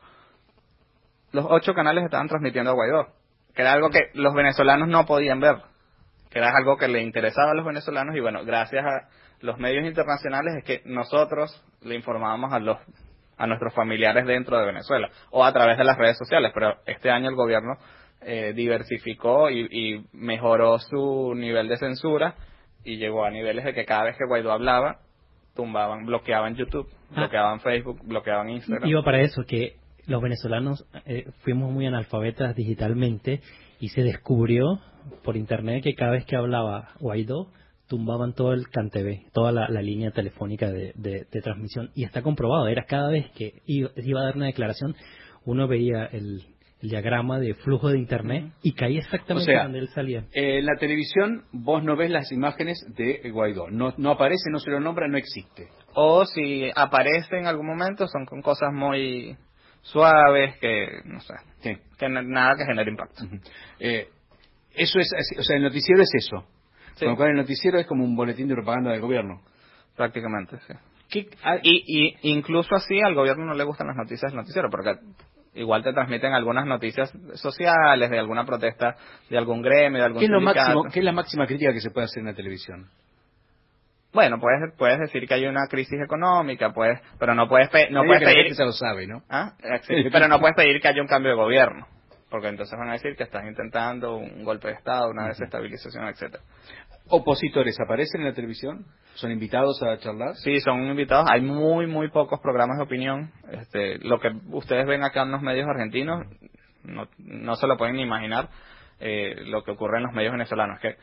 S4: Los ocho canales estaban transmitiendo a Guaidó, que era algo que los venezolanos no podían ver, que era algo que le interesaba a los venezolanos, y bueno, gracias a los medios internacionales es que nosotros le informábamos a los a nuestros familiares dentro de Venezuela, o a través de las redes sociales, pero este año el gobierno eh, diversificó y, y mejoró su nivel de censura, y llegó a niveles de que cada vez que Guaidó hablaba, tumbaban, bloqueaban YouTube,
S3: Ah.
S4: bloqueaban Facebook, bloqueaban Instagram.
S3: Iba para eso, que los venezolanos eh, fuimos muy analfabetas digitalmente y se descubrió por internet que cada vez que hablaba Guaidó tumbaban todo el CanTV, toda la, la línea telefónica de, de, de transmisión, y está comprobado. Era cada vez que iba, iba a dar una declaración, uno veía el, el diagrama de flujo de internet y caía exactamente
S1: O sea,
S3: donde él salía.
S1: Eh, en la televisión vos no ves las imágenes de Guaidó, no, no aparece, no se lo nombra, no existe.
S4: O si aparece en algún momento, son con cosas muy suaves, que no sé,
S1: Sí.
S4: que n- nada que genere impacto.
S1: Ujú. Eh, eso es, así, o sea, el noticiero es eso.
S4: Sí.
S1: Con lo cual el noticiero es como un boletín de propaganda del gobierno.
S4: Prácticamente, sí.
S1: ¿Qué, ah,
S4: Y, y incluso así al gobierno no le gustan las noticias del noticiero, porque igual te transmiten algunas noticias sociales, de alguna protesta, de algún gremio, de algún
S1: ¿qué es lo
S4: sindicato.
S1: máximo, qué es la máxima crítica que se puede hacer en la televisión?
S4: Bueno, puedes puedes decir que hay una crisis económica, puedes, pero no puedes pe- no
S1: Medio
S4: puedes
S1: que la
S4: pedir
S1: gente ya lo sabe, ¿no?
S4: ¿Ah? Eh, sí, pero no puedes pedir que haya un cambio de gobierno, porque entonces van a decir que estás intentando un golpe de estado, una desestabilización, etcétera.
S1: ¿Opositores aparecen en la televisión? ¿Son invitados a charlar?
S4: Sí, son invitados. Hay muy, muy pocos programas de opinión. Este, lo que ustedes ven acá en los medios argentinos, no, no se lo pueden ni imaginar eh, lo que ocurre en los medios venezolanos. Que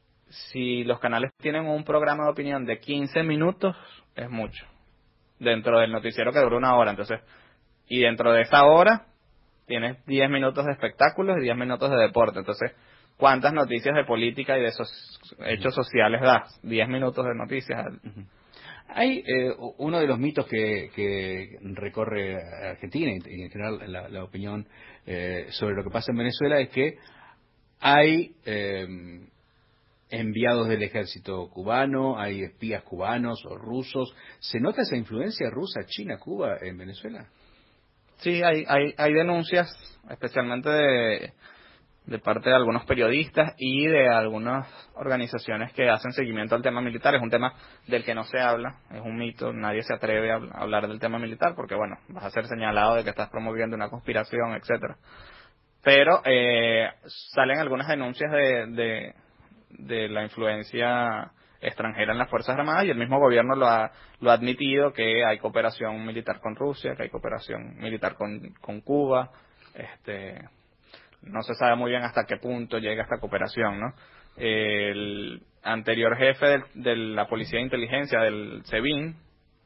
S4: si los canales tienen un programa de opinión de quince minutos, es mucho. Dentro del noticiero que dura una hora. Entonces, y dentro de esa hora, tienes diez minutos de espectáculos y diez minutos de deporte. Entonces, ¿cuántas noticias de política y de so- hechos sociales das? diez minutos de noticias.
S1: Hay eh, uno de los mitos que, que recorre Argentina y en general la, la opinión eh, sobre lo que pasa en Venezuela es que hay eh, enviados del ejército cubano, hay espías cubanos o rusos. ¿Se nota esa influencia rusa, China, Cuba en Venezuela?
S4: Sí, hay, hay, hay denuncias, especialmente de, de parte de algunos periodistas y de algunas organizaciones que hacen seguimiento al tema militar. Es un tema del que no se habla, es un mito, nadie se atreve a habl- a hablar del tema militar porque, bueno, vas a ser señalado de que estás promoviendo una conspiración, etcétera. Pero eh, salen algunas denuncias de, de, de la influencia extranjera en las Fuerzas Armadas, y el mismo gobierno lo ha, lo ha admitido, que hay cooperación militar con Rusia, que hay cooperación militar con, con Cuba. Este, no se sabe muy bien hasta qué punto llega esta cooperación, ¿no? El anterior jefe del- de la Policía de Inteligencia del SEBIN,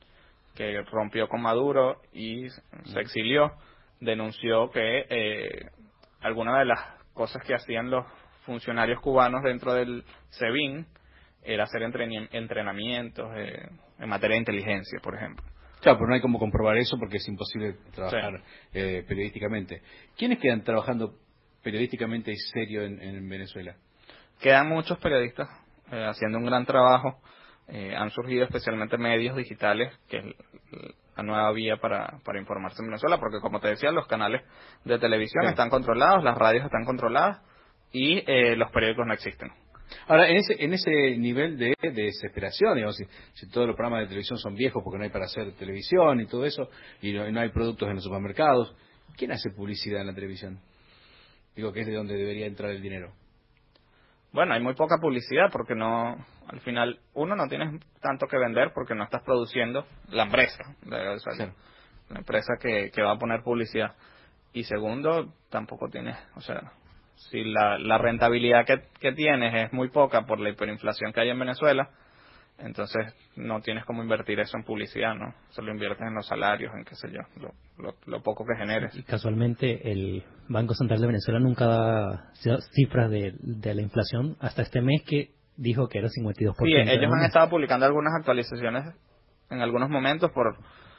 S4: que rompió con Maduro y se exilió, denunció que eh, algunas de las cosas que hacían los funcionarios cubanos dentro del SEBIN era hacer entreni- entrenamientos eh, en materia de inteligencia, por ejemplo.
S1: Claro, pero no hay cómo comprobar eso porque es imposible trabajar eh, periodísticamente. ¿Quiénes quedan trabajando periodísticamente y serio en, en Venezuela?
S4: Quedan muchos periodistas eh, haciendo un gran trabajo. Eh, han surgido especialmente medios digitales, que es la nueva vía para, para informarse en Venezuela, porque como te decía, los canales de televisión
S1: Sí.
S4: están controlados, las radios están controladas y eh, los periódicos no existen.
S1: Ahora, en ese, en ese nivel de, de desesperación, digamos, si, si todos los programas de televisión son viejos porque no hay para hacer televisión y todo eso, y no, y no hay productos en los supermercados, ¿quién hace publicidad en la televisión? Digo que es de donde debería entrar el dinero.
S4: Bueno, hay muy poca publicidad porque no, al final, uno, no tienes tanto que vender porque no estás produciendo la empresa, la, o sea,
S1: Claro.
S4: la empresa que, que va a poner publicidad. Y segundo, tampoco tienes, o sea, si la, la rentabilidad que, que tienes es muy poca por la hiperinflación que hay en Venezuela, entonces no tienes cómo invertir eso en publicidad, ¿no? Se lo inviertes en los salarios, en qué sé yo, lo, lo, lo poco que generes.
S3: Y casualmente el Banco Central de Venezuela nunca da cifras de, de la inflación hasta este mes, que dijo que era cincuenta y dos por
S4: Sí,
S3: ciento.
S4: ellos han estado publicando algunas actualizaciones en algunos momentos por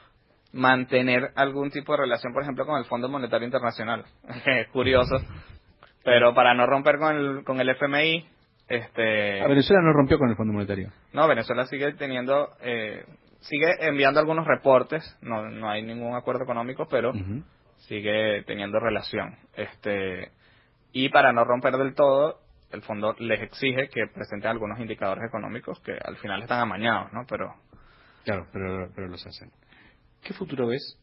S4: mantener algún tipo de relación, por ejemplo, con el Fondo Monetario Internacional. Es curioso, pero para no romper con el, con el F M I, Este,
S1: ¿A Venezuela no rompió con el Fondo Monetario?
S4: No, Venezuela sigue teniendo, eh, sigue enviando algunos reportes, no, no hay ningún acuerdo económico, pero
S1: Uh-huh.
S4: sigue teniendo relación. Este, y para no romper del todo, el fondo les exige que presenten algunos indicadores económicos que al final están amañados, ¿no? Pero
S1: Claro, pero, pero los hacen. ¿Qué futuro ves?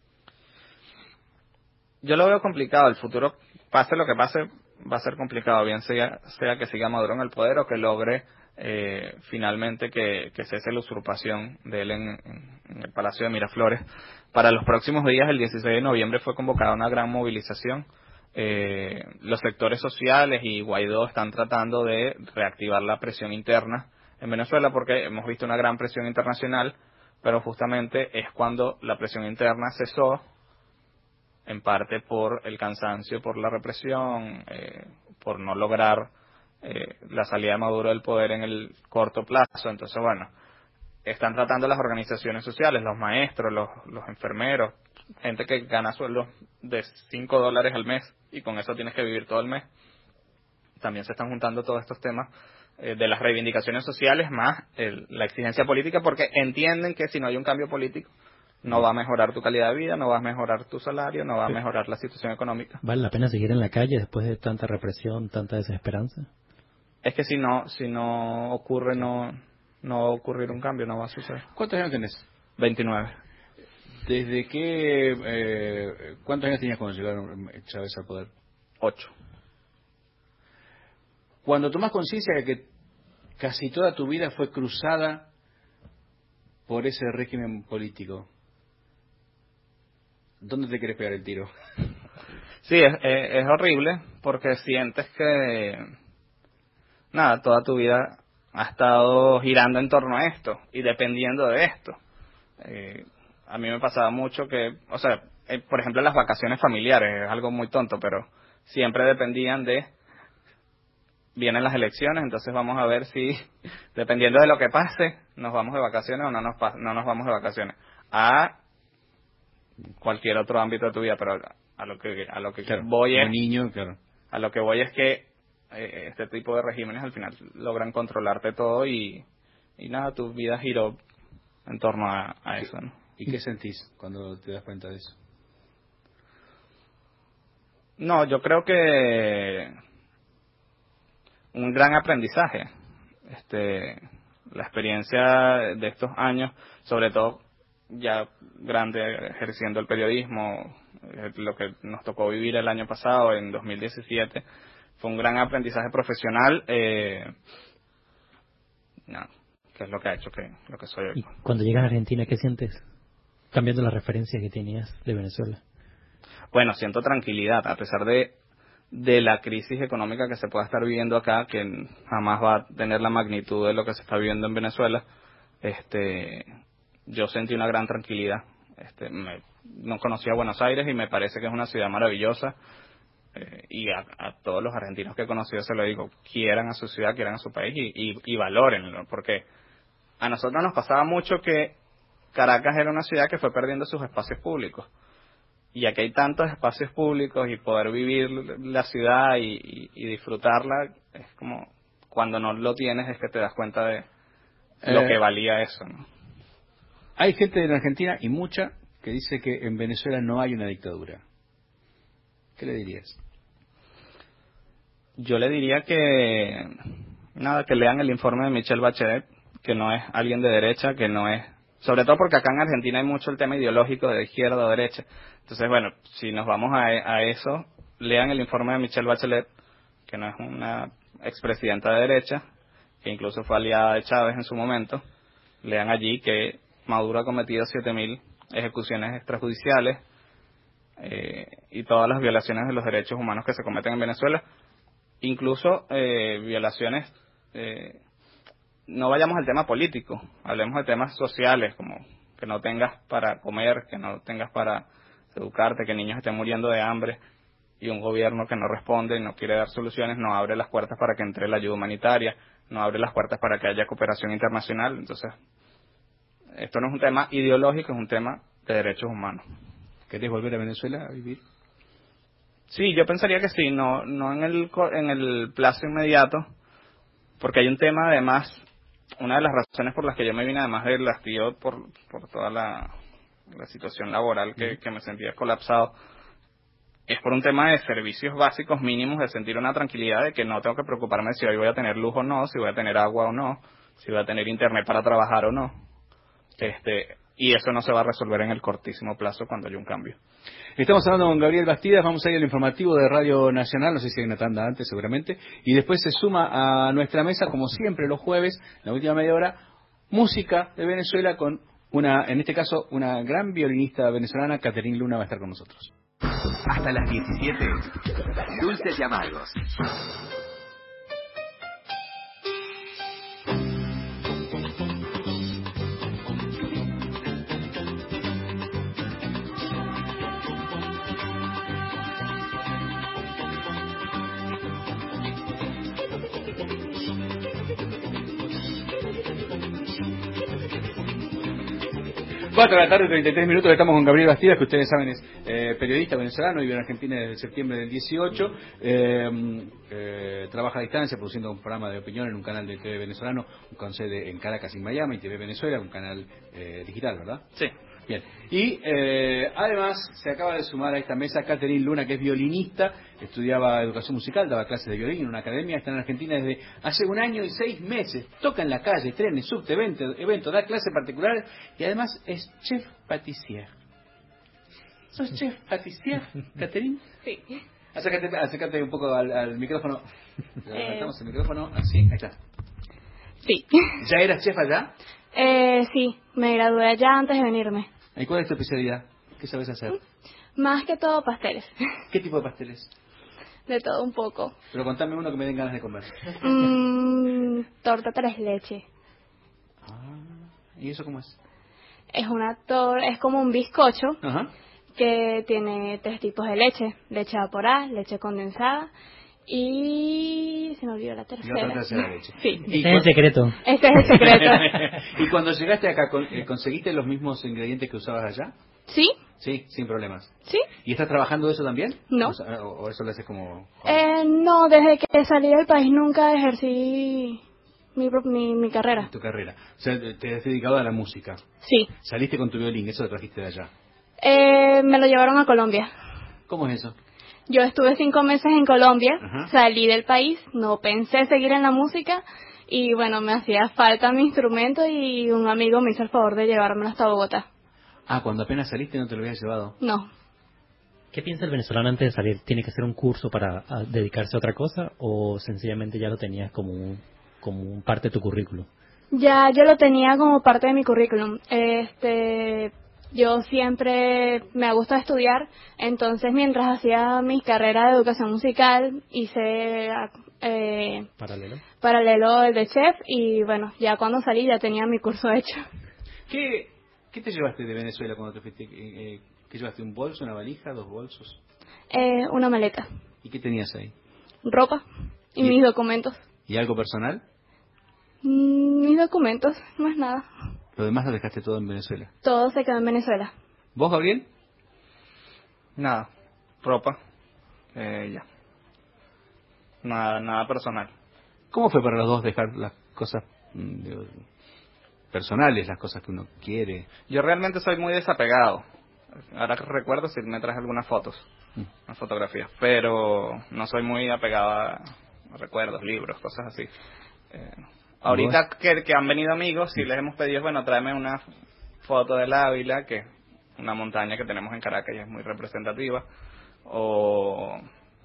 S4: yo lo veo complicado. El futuro, pase lo que pase, va a ser complicado, bien sea, sea que siga Maduro en el poder o que logre eh, finalmente que, que cese la usurpación de él en, en, en el Palacio de Miraflores. Para los próximos días, el dieciséis de noviembre, fue convocada una gran movilización. Eh, los sectores sociales y Guaidó están tratando de reactivar la presión interna en Venezuela, porque hemos visto una gran presión internacional, pero justamente es cuando la presión interna cesó, en parte por el cansancio, por la represión, eh, por no lograr eh, la salida de Maduro del poder en el corto plazo. Entonces, bueno, están tratando las organizaciones sociales, los maestros, los, los enfermeros, gente que gana sueldos de cinco dólares al mes y con eso tienes que vivir todo el mes. También se están juntando todos estos temas eh, de las reivindicaciones sociales más el, la exigencia política, porque entienden que si no hay un cambio político no va a mejorar tu calidad de vida, no va a mejorar tu salario, no va a mejorar la situación económica.
S3: ¿Vale la pena seguir en la calle después de tanta represión, tanta desesperanza?
S4: Es que si no si no ocurre, no no va a ocurrir un cambio, no va a suceder.
S1: ¿Cuántos años tenés?
S4: veintinueve.
S1: ¿Desde qué... Eh, ¿Cuántos años tenías cuando llegaron Chávez al poder?
S4: ocho.
S1: Cuando tomás conciencia de que casi toda tu vida fue cruzada por ese régimen político, ¿dónde te querés pegar el tiro?
S4: Sí, es, es, es horrible porque sientes que, nada, toda tu vida ha estado girando en torno a esto y dependiendo de esto. Eh, a mí me pasaba mucho que, o sea, eh, por ejemplo, las vacaciones familiares, es algo muy tonto, pero siempre dependían de, vienen las elecciones, entonces vamos a ver si, dependiendo de lo que pase, nos vamos de vacaciones o no nos, pa- no nos vamos de vacaciones. A cualquier otro ámbito de tu vida, pero a lo que a lo que
S1: Claro,
S4: voy
S1: como
S4: es
S1: niño, claro.
S4: a lo que voy es que eh, este tipo de regímenes al final logran controlarte todo y y nada, tu vida giró en torno a, a eso, ¿no?
S1: ¿Y qué sentís cuando te das cuenta de eso?
S4: No, yo creo que un gran aprendizaje, este, la experiencia de estos años, sobre todo ya grande ejerciendo el periodismo, eh, lo que nos tocó vivir el año pasado, en dos mil diecisiete, fue un gran aprendizaje profesional, eh, no, que es lo que ha hecho que lo que soy hoy.
S3: Y cuando llegas a Argentina, ¿qué sientes? Cambiando la referencia que tenías de Venezuela.
S4: Bueno, siento tranquilidad, a pesar de de la crisis económica que se pueda estar viviendo acá, que jamás va a tener la magnitud de lo que se está viviendo en Venezuela. Este, yo sentí una gran tranquilidad. Este, me, no conocía Buenos Aires y me parece que es una ciudad maravillosa. Eh, y a, a todos los argentinos que he conocido se lo digo, quieran a su ciudad, quieran a su país y, y, y valórenlo, porque a nosotros nos pasaba mucho que Caracas era una ciudad que fue perdiendo sus espacios públicos. Y aquí hay tantos espacios públicos y poder vivir la ciudad y, y, y disfrutarla, es como cuando no lo tienes es que te das cuenta de lo
S1: Eh,
S4: que valía eso, ¿no?
S1: Hay gente en Argentina, y mucha, que dice que en Venezuela no hay una dictadura. ¿Qué le dirías?
S4: Yo le diría que, nada, que lean el informe de Michelle Bachelet, que no es alguien de derecha, que no es, sobre todo porque acá en Argentina hay mucho el tema ideológico de izquierda o derecha. Entonces, bueno, si nos vamos a, a eso, lean el informe de Michelle Bachelet, que no es una expresidenta de derecha, que incluso fue aliada de Chávez en su momento. Lean allí que Maduro ha cometido siete mil ejecuciones extrajudiciales eh, y todas las violaciones de los derechos humanos que se cometen en Venezuela, incluso eh, violaciones, eh, no vayamos al tema político, hablemos de temas sociales, como que no tengas para comer, que no tengas para educarte, que niños estén muriendo de hambre, y un gobierno que no responde y no quiere dar soluciones, no abre las puertas para que entre la ayuda humanitaria, no abre las puertas para que haya cooperación internacional. Entonces, esto no es un tema ideológico, es un tema de derechos humanos.
S1: ¿Querés volver a Venezuela a vivir?
S4: Sí, yo pensaría que sí, no no en el co- en el plazo inmediato, porque hay un tema además, una de las razones por las que yo me vine además del hastío por, por toda la, la situación laboral que, que me sentía colapsado, es por un tema de servicios básicos mínimos, de sentir una tranquilidad de que no tengo que preocuparme si hoy voy a tener luz o no, si voy a tener agua o no, si voy a tener internet para trabajar o no. Este, y eso no se va a resolver en el cortísimo plazo cuando haya un cambio.
S1: Estamos hablando con Gabriel Bastidas, vamos a ir al informativo de Radio Nacional, no sé si hay una tanda antes seguramente, y después se suma a nuestra mesa, como siempre los jueves, la última media hora, música de Venezuela con una, en este caso, una gran violinista venezolana, Catherine Luna, va a estar con nosotros.
S5: Hasta las diecisiete, Dulces y Amargos.
S1: cuatro de la tarde, treinta y tres minutos, estamos con Gabriel Bastidas, que ustedes saben es eh, periodista venezolano, vive en Argentina desde septiembre del dieciocho, eh, eh, trabaja a distancia produciendo un programa de opinión en un canal de T V venezolano, con sede en Caracas y Miami, T V Venezuela, un canal eh, digital, ¿verdad?
S4: Sí.
S1: Bien. Y eh, además se acaba de sumar a esta mesa Catherine Luna, que es violinista, estudiaba educación musical, daba clases de violín en una academia, está en Argentina desde hace un año y seis meses, toca en la calle, trenes, subte, eventos, evento, da clases particulares y además es chef patissier. ¿Sos chef patissier, Catherine?
S6: Sí.
S1: Acércate, acércate un poco al, al micrófono. Le
S6: Eh.
S1: levantamos el micrófono, así, ahí está.
S6: Sí.
S1: ¿Ya eras chef allá?
S6: Eh, sí, me gradué allá antes de venirme.
S1: ¿Y cuál es tu especialidad? ¿Qué sabes hacer?
S6: Más que todo pasteles.
S1: ¿Qué tipo de pasteles?
S6: De todo un poco.
S1: Pero contame uno que me den ganas de comer.
S6: Mm, torta tres leche.
S1: Ah, ¿y eso cómo es?
S6: Es una tor es como un bizcocho
S1: Ajá.
S6: que tiene tres tipos de leche. Leche evaporada, leche condensada y... se me olvidó la
S1: Y
S6: tercera.
S1: otra tercera leche.
S6: Sí.
S1: ¿Y
S3: Ese es el secreto.
S6: Ese es el secreto.
S1: y cuando llegaste acá, con- eh, ¿conseguiste los mismos ingredientes que usabas allá?
S6: ¿Sí?
S1: Sí, sin problemas.
S6: ¿Sí?
S1: ¿Y estás trabajando eso también?
S6: No.
S1: O, sea, o- o eso lo haces como...
S6: Eh, no, desde que salí del país nunca ejercí mi, pro- mi, mi carrera.
S1: tu carrera. O sea, te has dedicado a la música.
S6: Sí.
S1: Saliste con tu violín, eso lo trajiste de allá.
S6: Eh, me lo llevaron a Colombia.
S1: ¿Cómo es eso?
S6: Yo estuve cinco meses en Colombia,
S1: Ajá.
S6: salí del país, no pensé seguir en la música y bueno, me hacía falta mi instrumento y un amigo me hizo el favor de llevármelo hasta Bogotá.
S1: Ah, cuando apenas saliste no te lo habías llevado.
S6: No.
S3: ¿Qué piensa el venezolano antes de salir? ¿Tiene que hacer un curso para a, dedicarse a otra cosa o sencillamente ya lo tenías como un, como un parte de tu currículum?
S6: Ya yo lo tenía como parte de mi currículum. Este, yo siempre me ha gustado estudiar, entonces mientras hacía mi carrera de educación musical hice eh,
S3: ¿Paralelo?
S6: paralelo el de chef y bueno, ya cuando salí ya tenía mi curso hecho.
S1: ¿Qué, qué te llevaste de Venezuela cuando te fuiste? Eh, eh, ¿Qué llevaste? ¿Un bolso, una valija, dos bolsos?
S6: Eh, una maleta,
S1: ¿Y qué tenías ahí?
S6: ropa y
S1: ¿Y-
S6: mis documentos.
S1: ¿Y algo personal?
S6: Mm, mis documentos, más nada.
S1: Lo demás lo dejaste todo en Venezuela.
S6: Todo se quedó en Venezuela.
S1: ¿Vos, Gabriel?
S4: Nada, ropa, eh, ya. Nada, nada personal.
S1: ¿Cómo fue para los dos dejar las cosas mm, digo, personales, las cosas que uno quiere?
S4: Yo realmente soy muy desapegado. Ahora que recuerdo si me traje algunas fotos,
S1: Mm.
S4: unas fotografías, pero no soy muy apegado a recuerdos, libros, cosas así. Eh, ahorita que, que han venido amigos, sí les hemos pedido, bueno, tráeme una foto del Ávila, que es una montaña que tenemos en Caracas y es muy representativa, o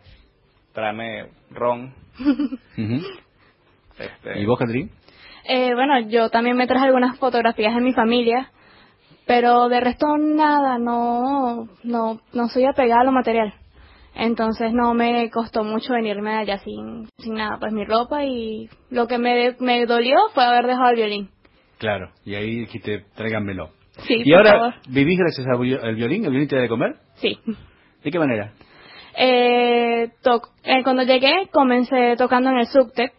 S4: tráeme ron.
S1: Ujú.
S4: Este,
S1: ¿Y vos, Catherine?
S6: Eh, bueno, yo también me traje algunas fotografías de mi familia, pero de resto nada, no, no, no soy apegada a lo material. Entonces no me costó mucho venirme de allá sin, sin nada, pues mi ropa y lo que me, me dolió fue haber dejado el violín.
S1: Claro, y ahí dijiste, tráiganmelo.
S6: Sí,
S1: ¿Y
S6: por
S1: ahora
S6: favor.
S1: vivís gracias al vi- al violín? ¿El violín te da de comer?
S6: Sí.
S1: ¿De qué manera?
S6: Eh, to- eh, cuando llegué comencé tocando en el subte.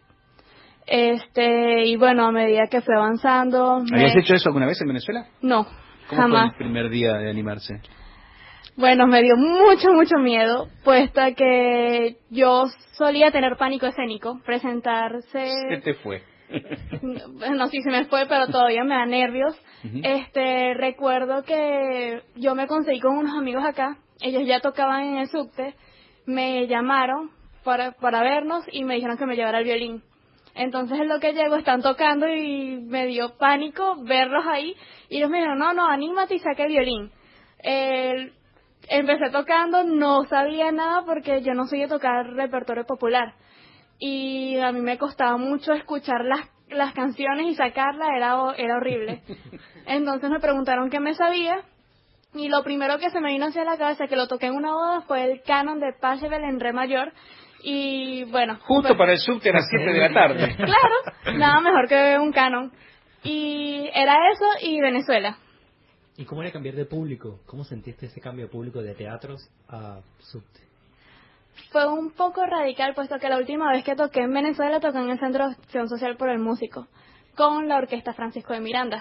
S6: Este, y bueno, a medida que fui avanzando... me-
S1: ¿Habías hecho eso alguna vez en Venezuela?
S6: No,
S1: ¿Cómo
S6: jamás.
S1: fue el primer día de animarse?
S6: Bueno, me dio mucho, mucho miedo, puesto que yo solía tener pánico escénico, presentarse...
S1: Se te fue.
S6: No, sí se me fue, pero todavía me da nervios. Uh-huh. Este, recuerdo que yo me conseguí con unos amigos acá, ellos ya tocaban en el subte, me llamaron para, para vernos y me dijeron que me llevara el violín. Entonces en lo que llego están tocando y me dio pánico verlos ahí y ellos me dijeron, no, no, anímate y saca el violín. Eh, empecé tocando, no sabía nada porque yo no soy de tocar repertorio popular. Y a mí me costaba mucho escuchar las las canciones y sacarlas, era, era horrible. Entonces me preguntaron qué me sabía y lo primero que se me vino hacia la cabeza que lo toqué en una boda fue el canon de Pachelbel en re mayor y bueno...
S1: Justo
S6: pues,
S1: para el subte a las siete de la tarde.
S6: Claro, nada mejor que un canon. Y era eso y Venezuela.
S3: ¿Y cómo era cambiar de público? ¿Cómo sentiste ese cambio de público de teatros a subte?
S6: Fue un poco radical, puesto que la última vez que toqué en Venezuela toqué en el Centro de Acción Social por el Músico, con la Orquesta Francisco de Miranda.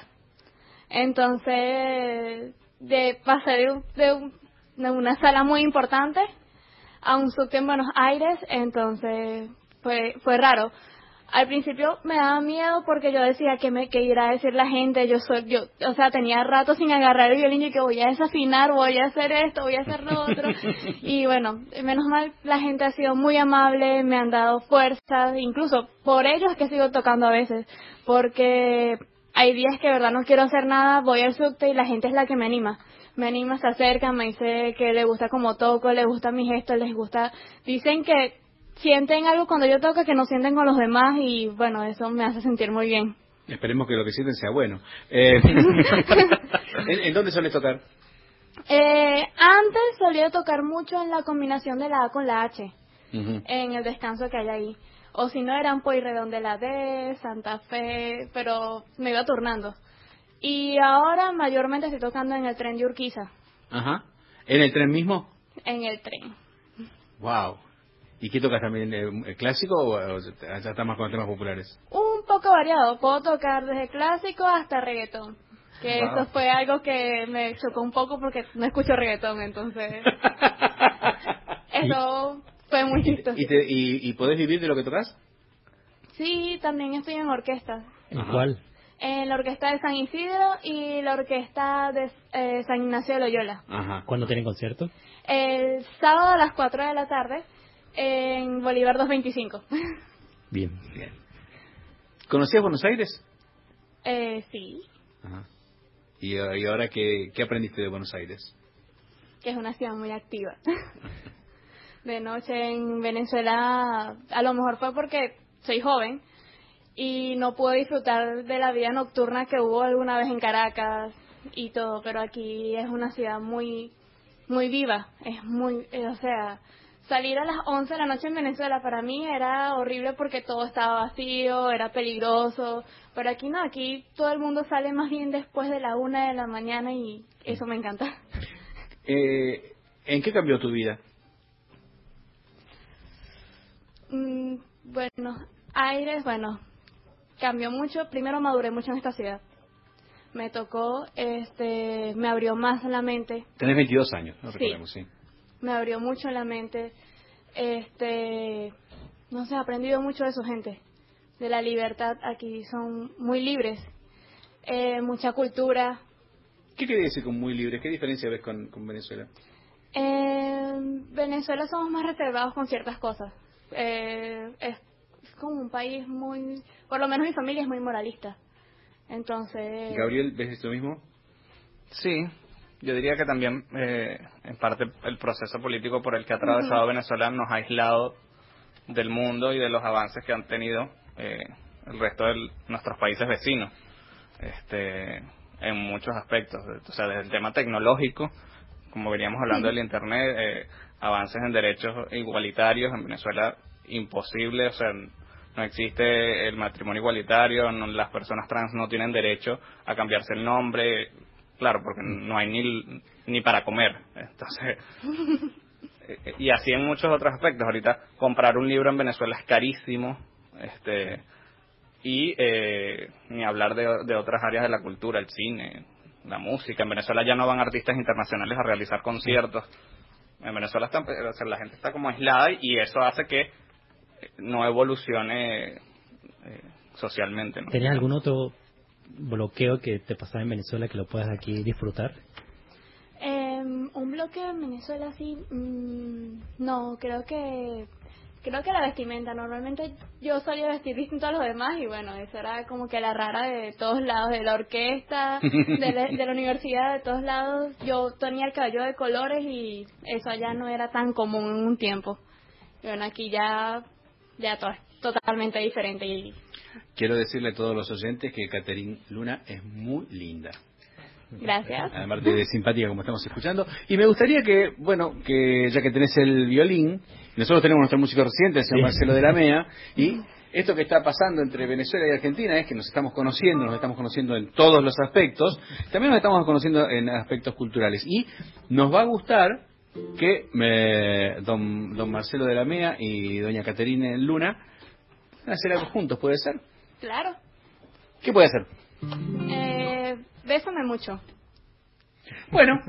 S6: Entonces, de pasé de, un, de, un, de una sala muy importante a un subte en Buenos Aires, entonces fue fue raro. Al principio me daba miedo porque yo decía que me que irá a decir la gente, yo soy yo, o sea, tenía rato sin agarrar el violín y que voy a desafinar, voy a hacer esto, voy a hacer lo otro. Y bueno, menos mal la gente ha sido muy amable, me han dado fuerza, incluso por ellos es que sigo tocando a veces, porque hay días que de verdad no quiero hacer nada, voy al subte y la gente es la que me anima. Me anima, se acercan, me dice que le gusta como toco, le gusta mi gesto, les gusta, dicen que sienten algo cuando yo toco que no sienten con los demás y bueno, eso me hace sentir muy bien.
S1: Esperemos que lo que sienten sea bueno. Eh, ¿en, ¿En dónde suele tocar?
S6: Eh, antes solía tocar mucho en la combinación de la A con la H,
S1: uh-huh.
S6: en el descanso que hay ahí. O si no, eran Pueyrredón de la D, Santa Fe, pero me iba turnando. Y ahora mayormente estoy tocando en el tren de Urquiza.
S1: Ajá. ¿En el tren mismo?
S6: En el tren.
S1: Wow. ¿Y qué tocas también? ¿El clásico o ya estás más con temas populares?
S6: Un poco variado. Puedo tocar desde clásico hasta reggaetón. Que wow. Eso fue algo que me chocó un poco porque no escucho reggaetón, entonces... eso fue muy chistoso.
S1: ¿Y, te, y, ¿Y podés vivir de lo que tocas?
S6: Sí, también estoy en orquesta.
S3: ¿En cuál?
S6: En la orquesta de San Isidro y la orquesta de eh, San Ignacio de Loyola.
S3: Ajá. ¿Cuándo tienen concierto?
S6: El sábado a las cuatro de la tarde en Bolívar doscientos veinticinco.
S3: Bien, bien.
S1: ¿Conocías Buenos Aires?
S6: Eh, sí.
S1: Ajá. ¿Y, y ahora qué, qué aprendiste de Buenos Aires?
S6: Que es una ciudad muy activa. De noche en Venezuela, a lo mejor fue porque soy joven y no pude disfrutar de la vida nocturna que hubo alguna vez en Caracas y todo, pero aquí es una ciudad muy muy viva, es muy, eh, o sea, salir a las once de la noche en Venezuela para mí era horrible porque todo estaba vacío, era peligroso, pero aquí no, aquí todo el mundo sale más bien después de la una de la mañana y eso me encanta.
S1: Eh, ¿En qué cambió tu vida?
S6: Mm, bueno, Aires, bueno, cambió mucho. Primero maduré mucho en esta ciudad. Me tocó, este, me abrió más la mente.
S1: Tenés veintidós años, no
S6: sí.
S1: recordemos, sí.
S6: Me abrió mucho la mente. Este, no sé, he aprendido mucho de su gente. De la libertad, aquí son muy libres. Eh, mucha cultura.
S1: ¿Qué quiere decir con muy libres? ¿Qué diferencia ves con, con Venezuela?
S6: En Venezuela somos más reservados con ciertas cosas. Eh, es, es como un país muy, por lo menos mi familia es muy moralista. Entonces...
S1: Gabriel, ¿ves esto mismo?
S4: Sí, yo diría que también, eh, en parte, el proceso político por el que ha atravesado uh-huh. Venezuela nos ha aislado del mundo y de los avances que han tenido eh, el resto de nuestros países vecinos, este, en muchos aspectos. O sea, desde el tema tecnológico, como veníamos hablando del Internet, eh, avances en derechos igualitarios en Venezuela imposible, o sea, no existe el matrimonio igualitario, no, las personas trans no tienen derecho a cambiarse el nombre, claro, porque no hay ni, ni para comer. Entonces, y así en muchos otros aspectos. Ahorita comprar un libro en Venezuela es carísimo, este y eh, ni hablar de, de otras áreas de la cultura, el cine, la música. En Venezuela ya no van artistas internacionales a realizar conciertos. En Venezuela está, o sea, la gente está como aislada y eso hace que no evolucione eh, socialmente, ¿no?
S3: ¿Tenías algún otro bloqueo que te pasaba en Venezuela que lo puedas aquí disfrutar?
S6: Eh, un bloqueo en Venezuela, sí. Mmm, no, creo que creo que la vestimenta. Normalmente yo solía vestir distinto a los demás y bueno, eso era como que la rara de todos lados, de la orquesta, de la, de la universidad, de todos lados. Yo tenía el cabello de colores y eso allá no era tan común en un tiempo. Y bueno, aquí ya, ya todo es totalmente diferente. Y
S1: quiero decirle a todos los oyentes que Catherine Luna es muy linda.
S6: gracias.
S1: Además de simpática, como estamos escuchando. Y me gustaría que, bueno, que ya que tenés el violín, nosotros tenemos nuestro músico residente, el señor Marcelo de la Mea, y esto que está pasando entre Venezuela y Argentina es que nos estamos conociendo, nos estamos conociendo en todos los aspectos, también nos estamos conociendo en aspectos culturales. Y nos va a gustar que me, don, don Marcelo de la Mea y doña Caterina Luna hacer algo juntos, ¿puede ser?
S6: Claro.
S1: ¿Qué puede ser?
S6: Eh, bésame mucho.
S1: Bueno.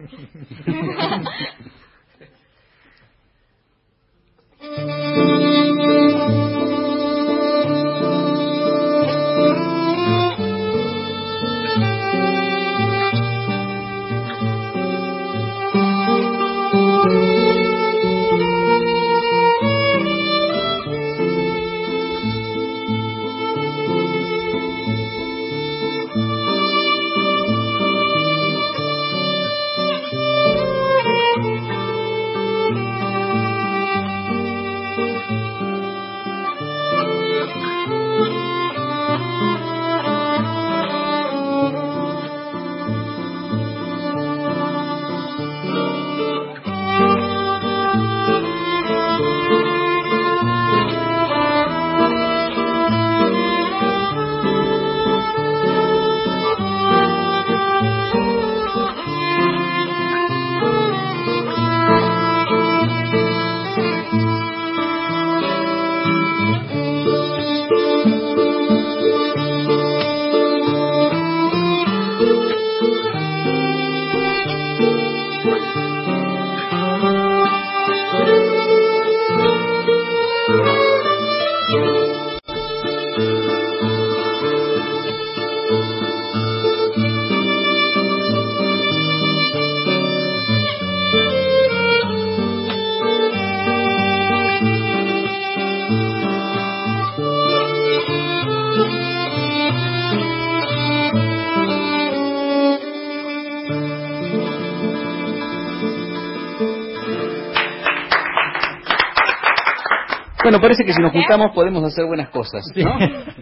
S1: Bueno, parece que si nos juntamos podemos hacer buenas cosas, ¿no?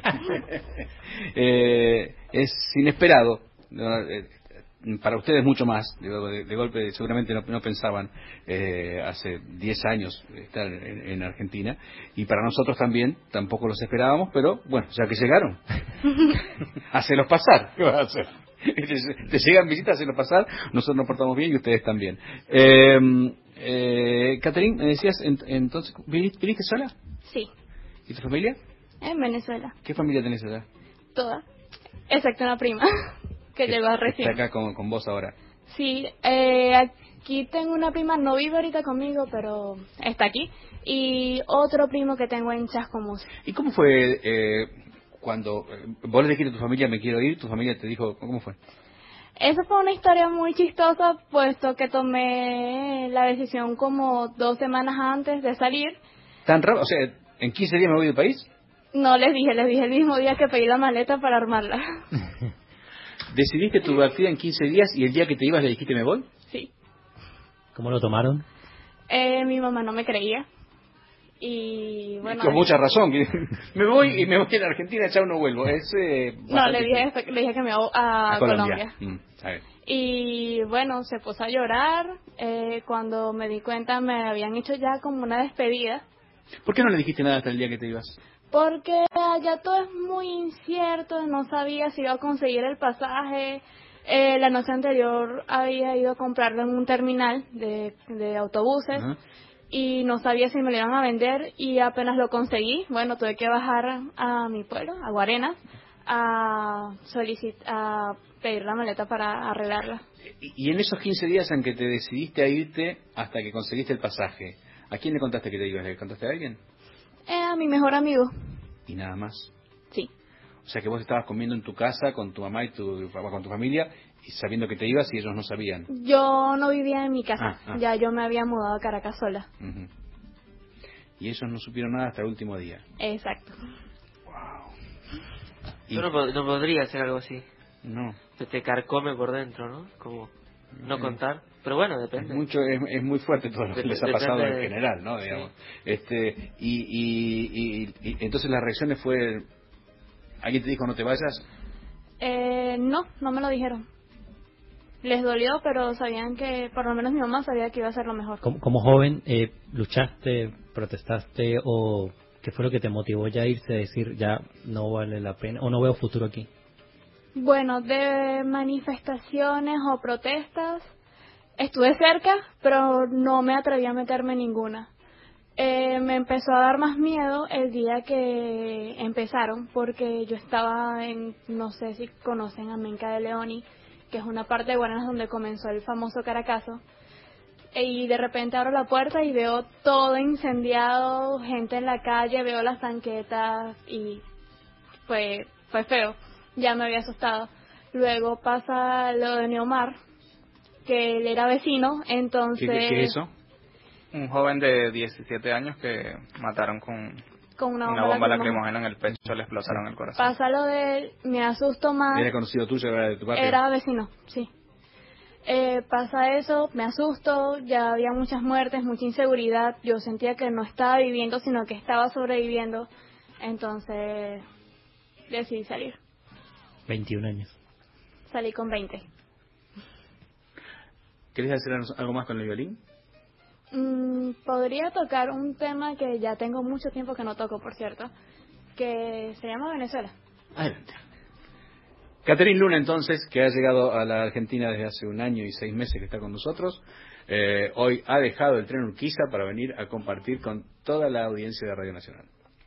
S1: eh, es inesperado, ¿no? Eh, para ustedes mucho más, de, de, de golpe seguramente no, no pensaban eh, hace diez años estar en, en Argentina, y para nosotros también, tampoco los esperábamos, pero bueno, ya que llegaron, hacelos pasar, ¿qué vas a hacer? Te llegan visitas, hacelos pasar, nosotros nos portamos bien y ustedes también. Eh, eh, Catherine, me decías, entonces, ¿viniste sola?
S6: Sí.
S1: ¿Y tu familia?
S6: En Venezuela.
S1: ¿Qué familia tenés allá?
S6: Toda. Excepto una prima que llegó recién.
S1: Está acá con, con vos ahora.
S6: Sí, eh, aquí tengo una prima, no vive ahorita conmigo, pero está aquí. Y otro primo que tengo en Chascomús.
S1: ¿Y cómo fue eh, cuando eh, vos le dijiste a tu familia me quiero ir, tu familia te dijo, cómo fue?
S6: Esa fue una historia muy chistosa, puesto que tomé la decisión como dos semanas antes de salir.
S1: ¿Tan rápido? O sea, ¿en quince días me voy del país?
S6: No les dije, les dije el mismo día que pedí la maleta para armarla.
S1: ¿Decidiste tu partida en quince días y el día que te ibas le dijiste me voy?
S6: Sí.
S3: ¿Cómo lo tomaron?
S6: Eh, mi mamá no me creía. Y bueno...
S1: Con mucha razón. Me voy y me voy a la Argentina, chao, no vuelvo. Es, eh,
S6: no, le dije, le dije que me voy a,
S1: a
S6: Colombia.
S1: Colombia. Mm, a ver.
S6: Y bueno, se puso a llorar. Eh, cuando me di cuenta me habían hecho ya como una despedida.
S1: ¿Por qué no le dijiste nada hasta el día que te ibas?
S6: Porque allá todo es muy incierto, no sabía si iba a conseguir el pasaje. Eh, la noche anterior había ido a comprarlo en un terminal de, de autobuses. Uh-huh. Y no sabía si me lo iban a vender y apenas lo conseguí, bueno, tuve que bajar a mi pueblo, a Guarenas, a solicit a pedir la maleta para arreglarla.
S1: Y, y en esos quince días en que te decidiste a irte hasta que conseguiste el pasaje, ¿a quién le contaste que te ibas? ¿Le contaste a alguien?
S6: Eh, a mi mejor amigo.
S1: ¿Y nada más?
S6: Sí.
S1: O sea que vos estabas comiendo en tu casa con tu mamá y tu papá, con tu familia, y sabiendo que te ibas y ellos no sabían.
S6: Yo no vivía en mi casa,
S1: Ah, ah.
S6: ya yo me había mudado a Caracas sola.
S1: Uh-huh. Y ellos no supieron nada hasta el último día.
S6: Exacto.
S1: Y-
S7: Yo no, pod- no podría hacer algo así.
S1: No.
S7: Se te carcome por dentro, ¿no? Como no
S1: Eh,
S7: contar. Pero bueno,
S1: Es,
S7: depende.
S1: mucho, es, es muy fuerte todo lo que
S7: Dep-
S1: les ha pasado
S7: depende
S1: en
S7: de-
S1: general, ¿no?
S7: sí.
S1: Digamos. Este, y, y, y, y entonces las reacciones fue... ¿Alguien te dijo no te vayas?
S6: Eh, no, no me lo dijeron. Les dolió, pero sabían que, por lo menos mi mamá sabía que iba a ser lo mejor.
S3: Como, como joven, eh, ¿luchaste, protestaste o qué fue lo que te motivó ya a irse a decir ya no vale la pena o no veo futuro aquí?
S6: Bueno, de manifestaciones o protestas estuve cerca, pero no me atreví a meterme en ninguna. Eh, me empezó a dar más miedo el día que empezaron, porque yo estaba en, no sé si conocen a Menca de Leoni, que es una parte de Guaranas donde comenzó el famoso Caracazo, y de repente abro la puerta y veo todo incendiado, gente en la calle, veo las tanquetas y fue, fue feo, ya me había asustado. Luego pasa lo de Neomar, que él era vecino, entonces...
S1: ¿Qué, qué, qué es eso?
S4: Un joven de diecisiete años que mataron con
S6: con una bomba,
S4: una bomba
S6: lacrimógena.
S4: lacrimógena en el pecho, le explotaron el corazón.
S6: Pasa lo de él, me asusto más.
S1: ¿Era conocido tuyo? ¿Era de tu barrio?
S6: Era vecino, sí. Eh, pasa eso, me asusto, ya había muchas muertes, mucha inseguridad. Yo sentía que no estaba viviendo, sino que estaba sobreviviendo. Entonces decidí salir.
S3: veintiún años.
S6: Salí con veinte.
S1: ¿Querés hacer algo más con el violín?
S6: Mm, podría tocar un tema que ya tengo mucho tiempo que no toco, por cierto, que se llama Venezuela.
S1: Adelante. Catherine Luna, entonces, que ha llegado a la Argentina desde hace un año y seis meses que está con nosotros, eh, hoy ha dejado el tren Urquiza para venir a compartir con toda la audiencia de Radio Nacional.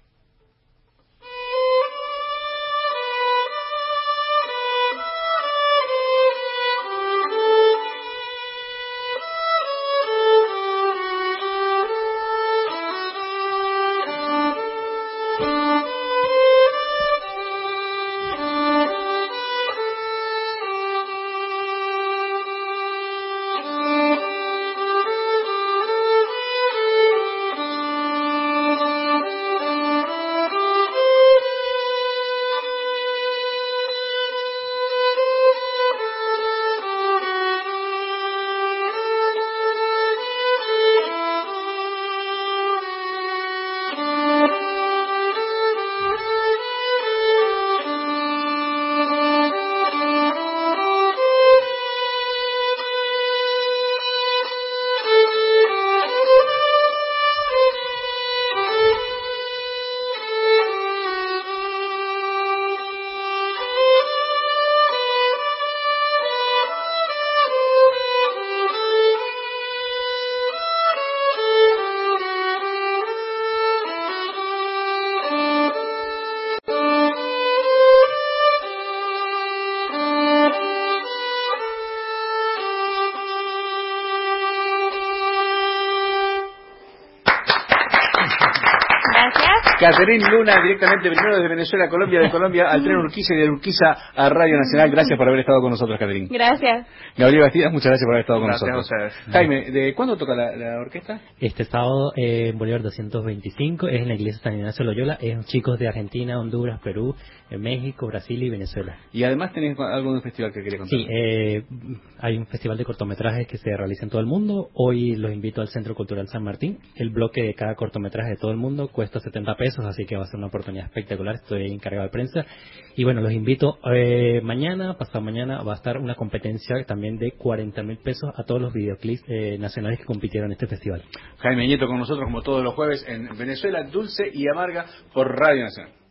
S1: Catherine Luna, directamente primero desde Venezuela a Colombia, de Colombia al tren Urquiza y de Urquiza a Radio Nacional. Gracias por haber estado con nosotros, Catherine.
S6: Gracias.
S1: Gabriel Bastidas, muchas gracias por haber estado con
S4: Gracias
S1: nosotros.
S4: a ustedes.
S1: Jaime, ¿de cuándo toca la, la orquesta?
S3: Este sábado eh, en Bolívar doscientos veinticinco es en la iglesia San Ignacio de Loyola. Es chicos de Argentina, Honduras, Perú, eh, México, Brasil y Venezuela.
S1: Y además tenés algo de un festival que quería contar.
S3: Sí, eh, hay un festival de cortometrajes que se realiza en todo el mundo. Hoy los invito al Centro Cultural San Martín. El bloque de cada cortometraje de todo el mundo cuesta setenta pesos, así que va a ser una oportunidad espectacular. Estoy encargado de prensa. Y bueno, los invito eh, mañana, pasado mañana, va a estar una competencia también de cuarenta mil pesos a todos los videoclips eh, nacionales que compitieron en este festival.
S1: Jaime Nieto con nosotros como todos los jueves en Venezuela, Dulce y Amarga por Radio Nacional.